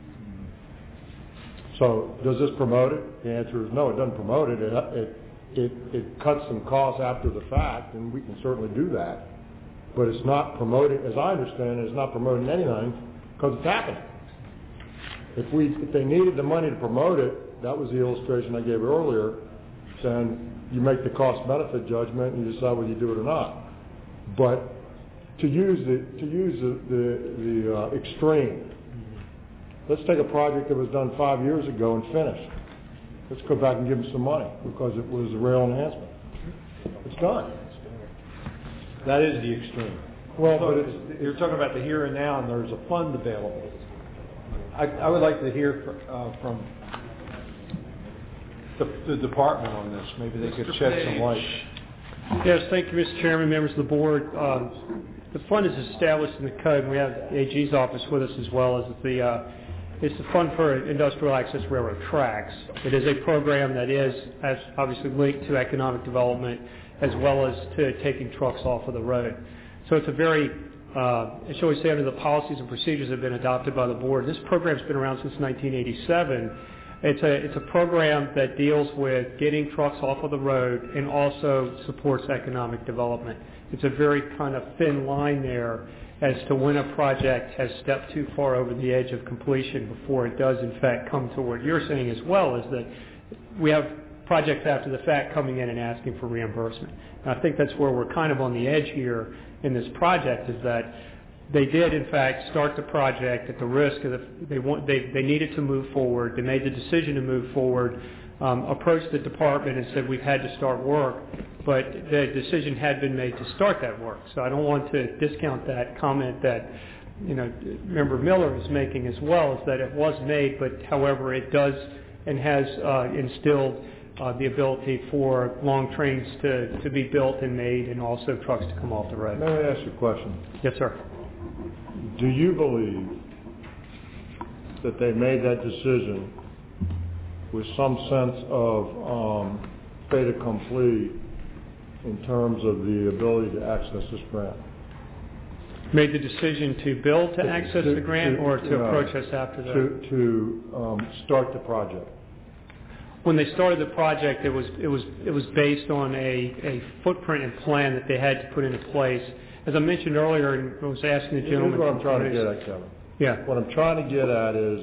So does this promote it? The answer is no, it doesn't promote it. It, it, it, it cuts some costs after the fact, and we can certainly do that. But it's not promoting, as I understand it, it's not promoting anything because it's happening. If we, if they needed the money to promote it, that was the illustration I gave earlier, saying you make the cost-benefit judgment and you decide whether you do it or not. But to use the to use the the, the uh, extreme, let's take a project that was done five years ago and finished. Let's go back and give them some money because it was a rail enhancement. It's done. That is the extreme. Well, so but it's, you're talking about the here and now, and there's a fund available. I, I would like to hear from, uh, from the, the department on this. Maybe they could shed some light. Yes, thank you, Mister Chairman, members of the board. Um, the fund is established in the code, and we have the A G's office with us as well as the. Uh, it's the Fund for Industrial Access Railroad Tracks. It is a program that is, as obviously linked to economic development as well as to taking trucks off of the road. So it's a very, uh, shall we say, under the policies and procedures that have been adopted by the board. This program's been around since nineteen eighty-seven. It's a, it's a program that deals with getting trucks off of the road and also supports economic development. It's a very kind of thin line there as to when a project has stepped too far over the edge of completion before it does in fact come to what you're saying as well, is that we have projects after the fact coming in and asking for reimbursement. And I think that's where we're kind of on the edge here in this project, is that they did, in fact, start the project at the risk of the, they want they, they needed to move forward. They made the decision to move forward, um, approached the department and said we've had to start work, but the decision had been made to start that work. So I don't want to discount that comment that you know, Member Miller is making as well, is that it was made, but however, it does and has uh, instilled uh, the ability for long trains to, to be built and made, and also trucks to come off the road. May I ask you a question? Yes, sir. Do you believe that they made that decision with some sense of um, fait accompli in terms of the ability to access this grant? Made the decision to build to, To- access to- the grant to- or to no, approach us after that? To, to um, start the project. When they started the project, it was it was it was based on a, a footprint and plan that they had to put into place. As I mentioned earlier, and I was asking the gentleman. Here's what I'm trying to from- get at, Kevin. Yeah. What I'm trying to get at is,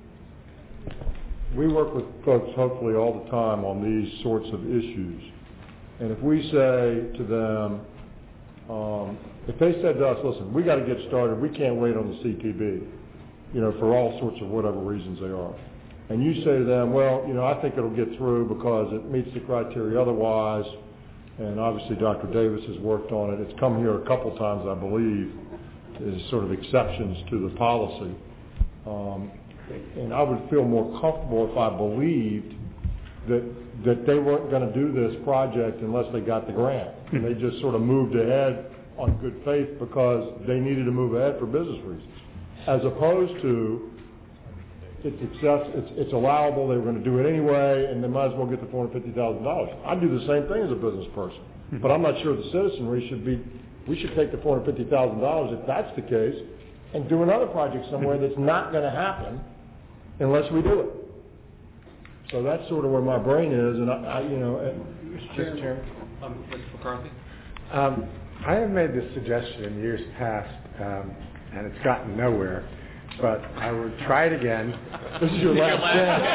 we work with folks hopefully all the time on these sorts of issues. And if we say to them, um, if they said to us, listen, we got to get started, we can't wait on the C T B, you know, for all sorts of whatever reasons they are. And you say to them, well, you know, I think it'll get through because it meets the criteria otherwise, and obviously Doctor Davis has worked on it. It's come here a couple times, I believe, as sort of exceptions to the policy. Um, and I would feel more comfortable if I believed that that they weren't going to do this project unless they got the grant. And they just sort of moved ahead on good faith because they needed to move ahead for business reasons. As opposed to, it's, access, it's, it's allowable, they were going to do it anyway, and they might as well get the four hundred fifty thousand dollars. I'd do the same thing as a business person. But I'm not sure the citizenry should be, we should take the four hundred fifty thousand dollars if that's the case, and do another project somewhere that's not going to happen unless we do it. So that's sort of where my brain is, and I, I you know... Mister Chairman. Um, Mister McCarthy? Um, I have made this suggestion in years past, um, and it's gotten nowhere, but I would try it again. This is your last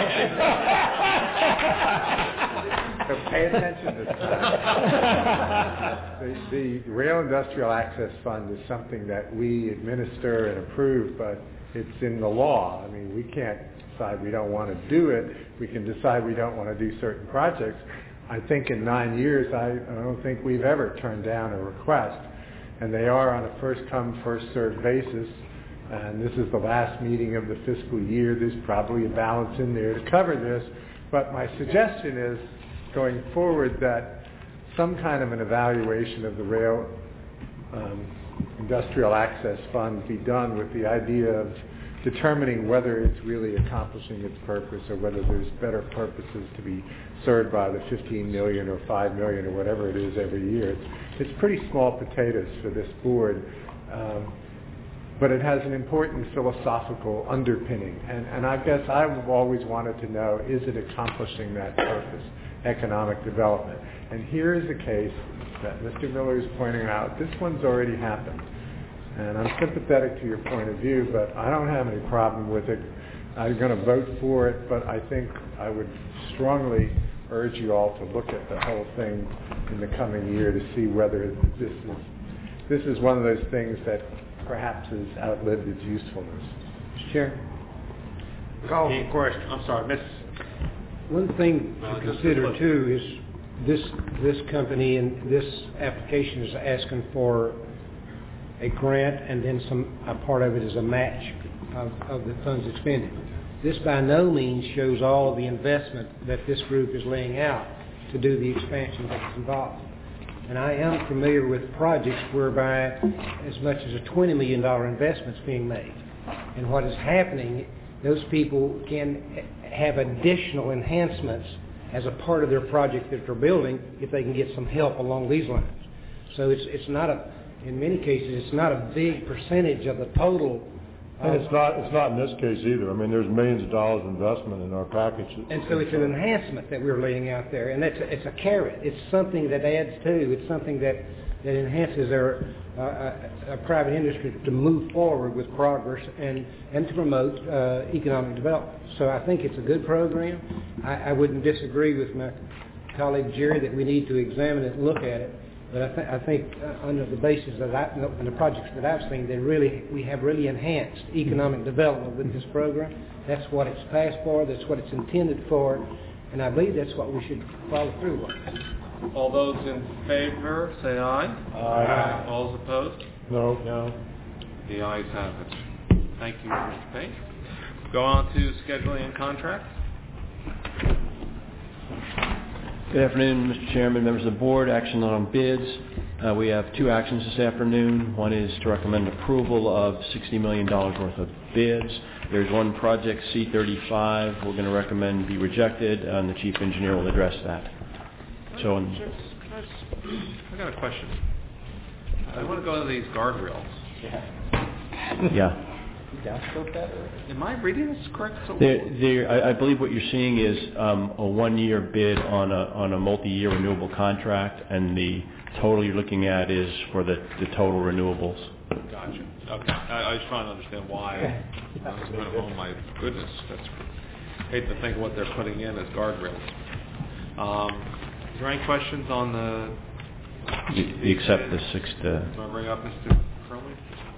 chance. So pay attention this time. the, the Rail Industrial Access Fund is something that we administer and approve, but it's in the law. I mean, we can't decide we don't want to do it. We can decide we don't want to do certain projects. I think in nine years, I, I don't think we've ever turned down a request. And they are on a first-come, first-served basis. And this is the last meeting of the fiscal year. There's probably a balance in there to cover this. But my suggestion is, going forward, that some kind of an evaluation of the Rail um, Industrial Access Fund be done with the idea of determining whether it's really accomplishing its purpose or whether there's better purposes to be served by the fifteen million or five million or whatever it is every year. It's, it's pretty small potatoes for this board, um, but it has an important philosophical underpinning. And, and I guess I've always wanted to know, is it accomplishing that purpose, economic development? And here is a case that Mister Miller is pointing out. This one's already happened. And I'm sympathetic to your point of view, but I don't have any problem with it. I'm going to vote for it, but I think I would strongly urge you all to look at the whole thing in the coming year to see whether this is this is one of those things that perhaps has outlived its usefulness. Mister Chair. Call for question. I'm sorry, Miss One thing Uh, to just consider look. too is this, this company and this application is asking for a grant and then some, a part of it is a match of, of the funds expended. This by no means shows all of the investment that this group is laying out to do the expansion that's involved. And I am familiar with projects whereby as much as a twenty million dollars investment is being made. And what is happening, those people can have additional enhancements as a part of their project that they're building if they can get some help along these lines. So it's, it's not a, in many cases, it's not a big percentage of the total. And it's not, it's not in this case either. I mean, there's millions of dollars investment in our package. And so it's an enhancement that we're laying out there, and it's a, it's a carrot. It's something that adds to. It's something that, that enhances our uh, uh, private industry to move forward with progress and, and to promote uh, economic development. So I think it's a good program. I, I wouldn't disagree with my colleague Jerry that we need to examine it and look at it. But I, th- I think uh, under the basis of that, and the projects that I've seen, they really, we have really enhanced economic development with this program. That's what it's passed for. That's what it's intended for. And I believe that's what we should follow through on. All those in favor, say aye. Aye. All those opposed? No. No. The ayes have it. Thank you, Mister Payne. Go on to scheduling and contracts. Good afternoon, Mister Chairman, members of the board. Action on bids. Uh, we have two actions this afternoon. One is to recommend approval of sixty million dollars worth of bids. There's one project, C thirty-five, we're going to recommend be rejected, and the chief engineer will address that. So, in, I got a question. I want to go to these guardrails. Yeah. yeah. Am I reading this correct? So There, there, I, I believe what you're seeing is um, a one-year bid on a on a multi-year renewable contract, and the total you're looking at is for the, the total renewables. Gotcha. Okay. I, I was trying to understand why. I was going, oh my goodness, that's I hate to think of what they're putting in as guardrails. Um, is there any questions on the? You, you accept the six to. Do you want to bring up Mister Crowley?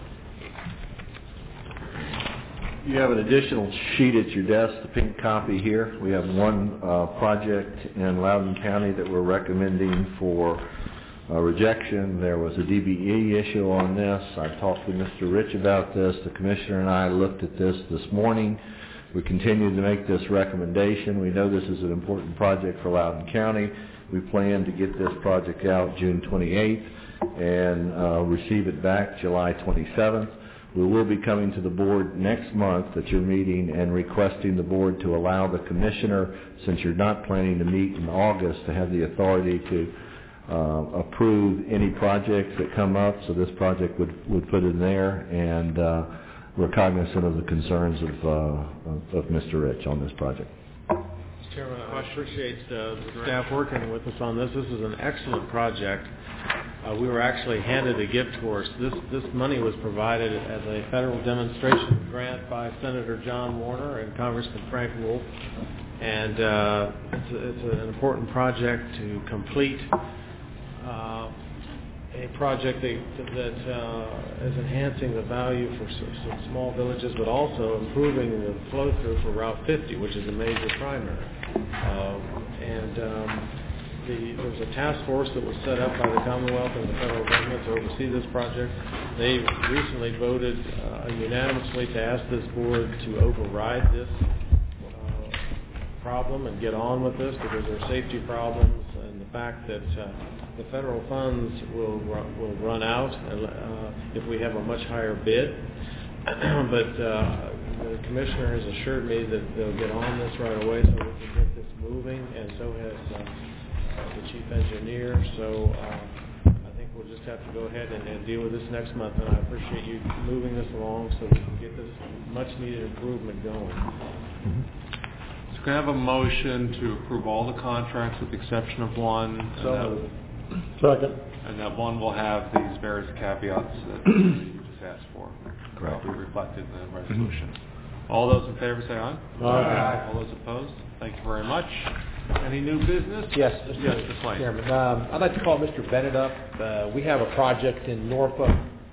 You have an additional sheet at your desk, the pink copy here. We have one uh, project in Loudoun County that we're recommending for uh, rejection. There was a D B E issue on this. I talked with Mister Rich about this. The commissioner and I looked at this this morning. We continue to make this recommendation. We know this is an important project for Loudoun County. We plan to get this project out June twenty-eighth and uh, receive it back July twenty-seventh. We will be coming to the board next month at your meeting and requesting the board to allow the commissioner, since you're not planning to meet in August, to have the authority to uh, approve any projects that come up. So this project would, would put in there, and uh, we're cognizant of the concerns of, uh, of, of Mister Rich on this project. Mister Chairman, I appreciate uh, the staff working with us on this. This is an excellent project. Uh, we were actually handed a gift horse. This this money was provided as a federal demonstration grant by Senator John Warner and Congressman Frank Wolf, and uh, it's, a, it's an important project to complete. Uh, a project that, that uh, is enhancing the value for some, some small villages, but also improving the flow through for Route fifty, which is a major primary. Uh, and um, The, there was a task force that was set up by the Commonwealth and the federal government to oversee this project. They recently voted uh, unanimously to ask this board to override this uh, problem and get on with this because there are safety problems and the fact that uh, the federal funds will run, will run out uh, if we have a much higher bid. but uh, the commissioner has assured me that they'll get on this right away so we can get this moving, and so has uh, the chief engineer, so uh, I think we'll just have to go ahead and, and deal with this next month, and I appreciate you moving this along so we can get this much-needed improvement going. Mm-hmm. So can I have a motion to approve all the contracts with the exception of one? And So that, Second. And that one will have these various caveats that you just asked for. Correct. Will be reflected in the resolution. Mm-hmm. All those in favor say aye. Aye. Aye. All those opposed? Thank you very much. Any new business? Yes, Yes, Mister Mister Swain. Chairman. Um, I'd like to call Mister Bennett up. Uh, we have a project in Norfolk,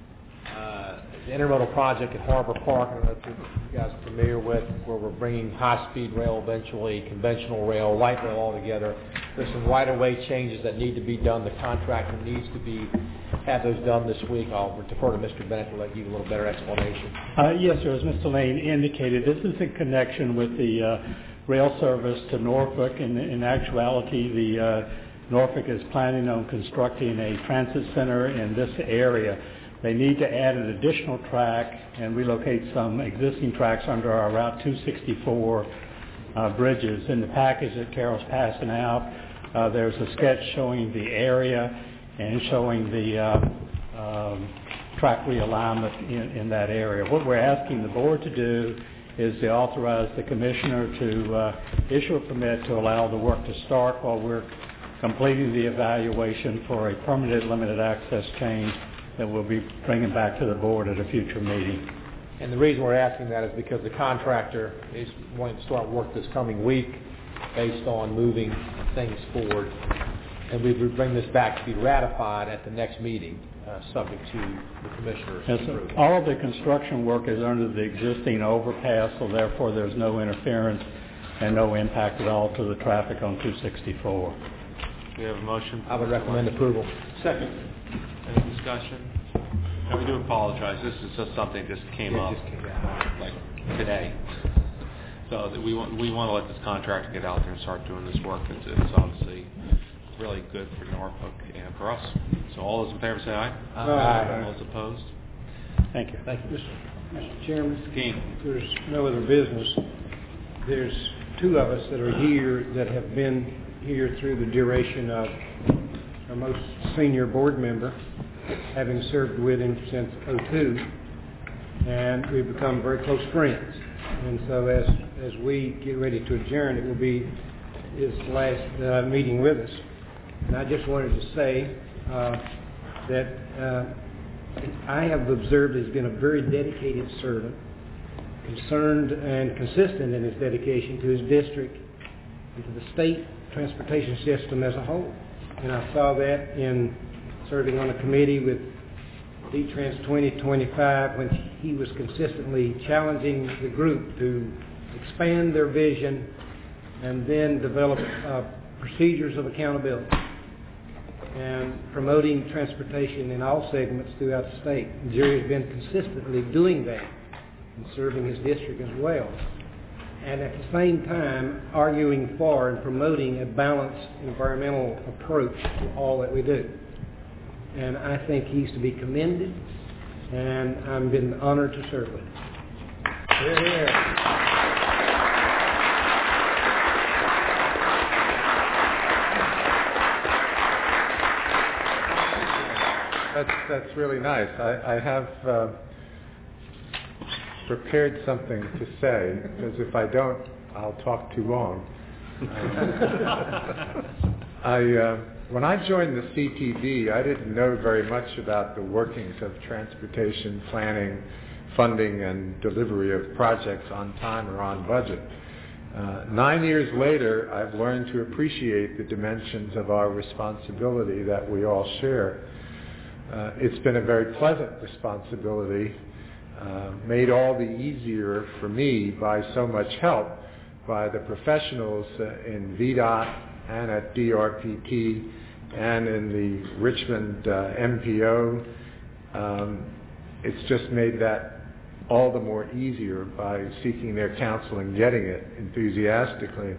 uh, the intermodal project at Harbor Park. I don't know if you guys are familiar with, where we're bringing high-speed rail eventually, conventional rail, light rail all together. There's some right-of-way changes that need to be done. The contractor needs to be have those done this week. I'll defer to Mister Bennett to let you give a little better explanation. Uh, yes, sir. As Mister Lane indicated, this is in connection with the uh, rail service to Norfolk. In, in actuality, the uh, Norfolk is planning on constructing a transit center in this area. They need to add an additional track and relocate some existing tracks under our Route two sixty-four uh, bridges. In the package that Carol's passing out, uh, there's a sketch showing the area and showing the uh, um, track realignment in, in that area. What we're asking the board to do is to authorize the commissioner to uh, issue a permit to allow the work to start while we're completing the evaluation for a permanent limited access change that we'll be bringing back to the board at a future meeting. And the reason we're asking that is because the contractor is wanting to start work this coming week based on moving things forward. And we would bring this back to be ratified at the next meeting, uh, subject to the commissioner's Yes, approval. all of the construction work is under the existing overpass, so therefore there's no interference and no impact at all to the traffic on two sixty-four. We have a motion. I would recommend approval. Second. Any discussion? And we do apologize. This is just something that just came Yeah, up just came out. like today. So that we want we want to let this contractor get out there and start doing this work. It's, it's obviously really good for Norfolk and for us. So all those in favor say aye. Aye. All those opposed? Thank you. Thank you. Mister Chairman, Mister King. if there's no other business, there's two of us that are here that have been here through the duration of our most senior board member, having served with him since oh two, and we've become very close friends. And so as as we get ready to adjourn, it will be his last uh, meeting with us. And I just wanted to say uh, that uh, I have observed he's been a very dedicated servant, concerned and consistent in his dedication to his district and to the state transportation system as a whole. And I saw that in serving on a committee with D Trans twenty twenty-five when he was consistently challenging the group to expand their vision and then develop uh, procedures of accountability and promoting transportation in all segments throughout the state. Jerry has been consistently doing that and serving his district as well. And at the same time, arguing for and promoting a balanced environmental approach to all that we do. And I think he's to be commended, and I've been honored to serve with him. Here, here. That's, that's really nice. I, I have uh, prepared something to say, because if I don't, I'll talk too long. I, uh, when I joined the C T B, I didn't know very much about the workings of transportation planning, funding, and delivery of projects on time or on budget. Uh, nine years later, I've learned to appreciate the dimensions of our responsibility that we all share. Uh, it's been a very pleasant responsibility, uh, made all the easier for me by so much help by the professionals uh, in V DOT and at D R P T and in the Richmond uh, M P O. Um, it's just made that all the more easier by seeking their counsel and getting it enthusiastically.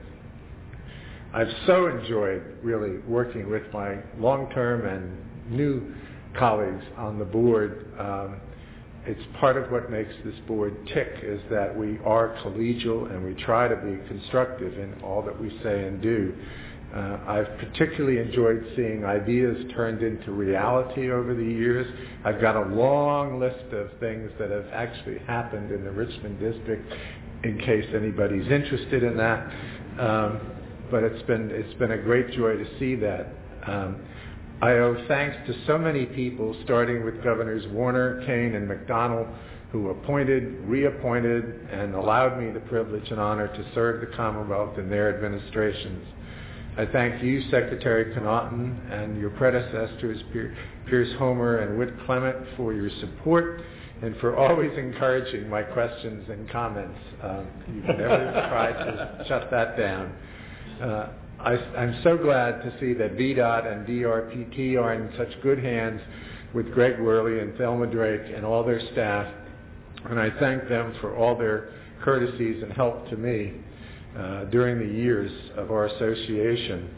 I've so enjoyed really working with my long-term and new colleagues on the board. Um, it's part of what makes this board tick is that we are collegial and we try to be constructive in all that we say and do. Uh, I've particularly enjoyed seeing ideas turned into reality over the years. I've got a long list of things that have actually happened in the Richmond district in case anybody's interested in that. Um, but it's been, it's been a great joy to see that. Um, I owe thanks to so many people, starting with Governors Warner, Kane, and McDonnell, who appointed, reappointed, and allowed me the privilege and honor to serve the Commonwealth in their administrations. I thank you, Secretary Connaughton, and your predecessors, Pierce Homer and Whit Clement, for your support and for always encouraging my questions and comments. Um, you've never tried to shut that down. Uh, I, I'm so glad to see that V DOT and D R P T are in such good hands with Greg Worley and Thelma Drake and all their staff, and I thank them for all their courtesies and help to me uh, during the years of our association.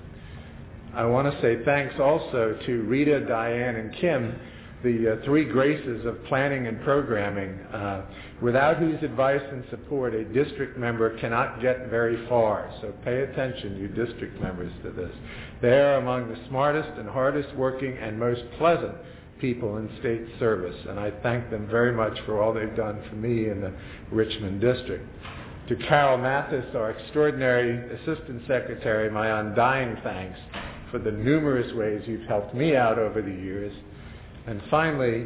I want to say thanks also to Rita, Diane, and Kim, the uh, three graces of planning and programming, uh, without whose advice and support a district member cannot get very far. So pay attention, you district members, to this. They are among the smartest and hardest working and most pleasant people in state service, and I thank them very much for all they've done for me in the Richmond district. To Carol Mathis, our extraordinary Assistant Secretary, my undying thanks for the numerous ways you've helped me out over the years. And finally,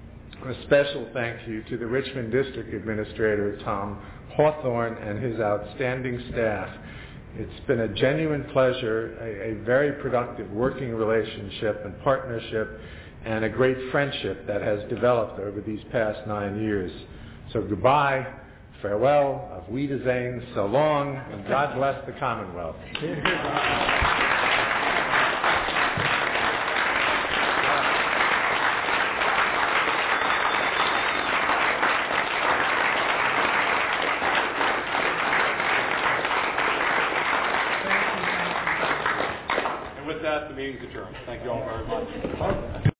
a special thank you to the Richmond District Administrator, Tom Hawthorne, and his outstanding staff. It's been a genuine pleasure, a, a very productive working relationship and partnership, and a great friendship that has developed over these past nine years. So goodbye, farewell, auf Wiedersehen, so long, and God bless the Commonwealth. that, the meeting's adjourned. Thank you all very much.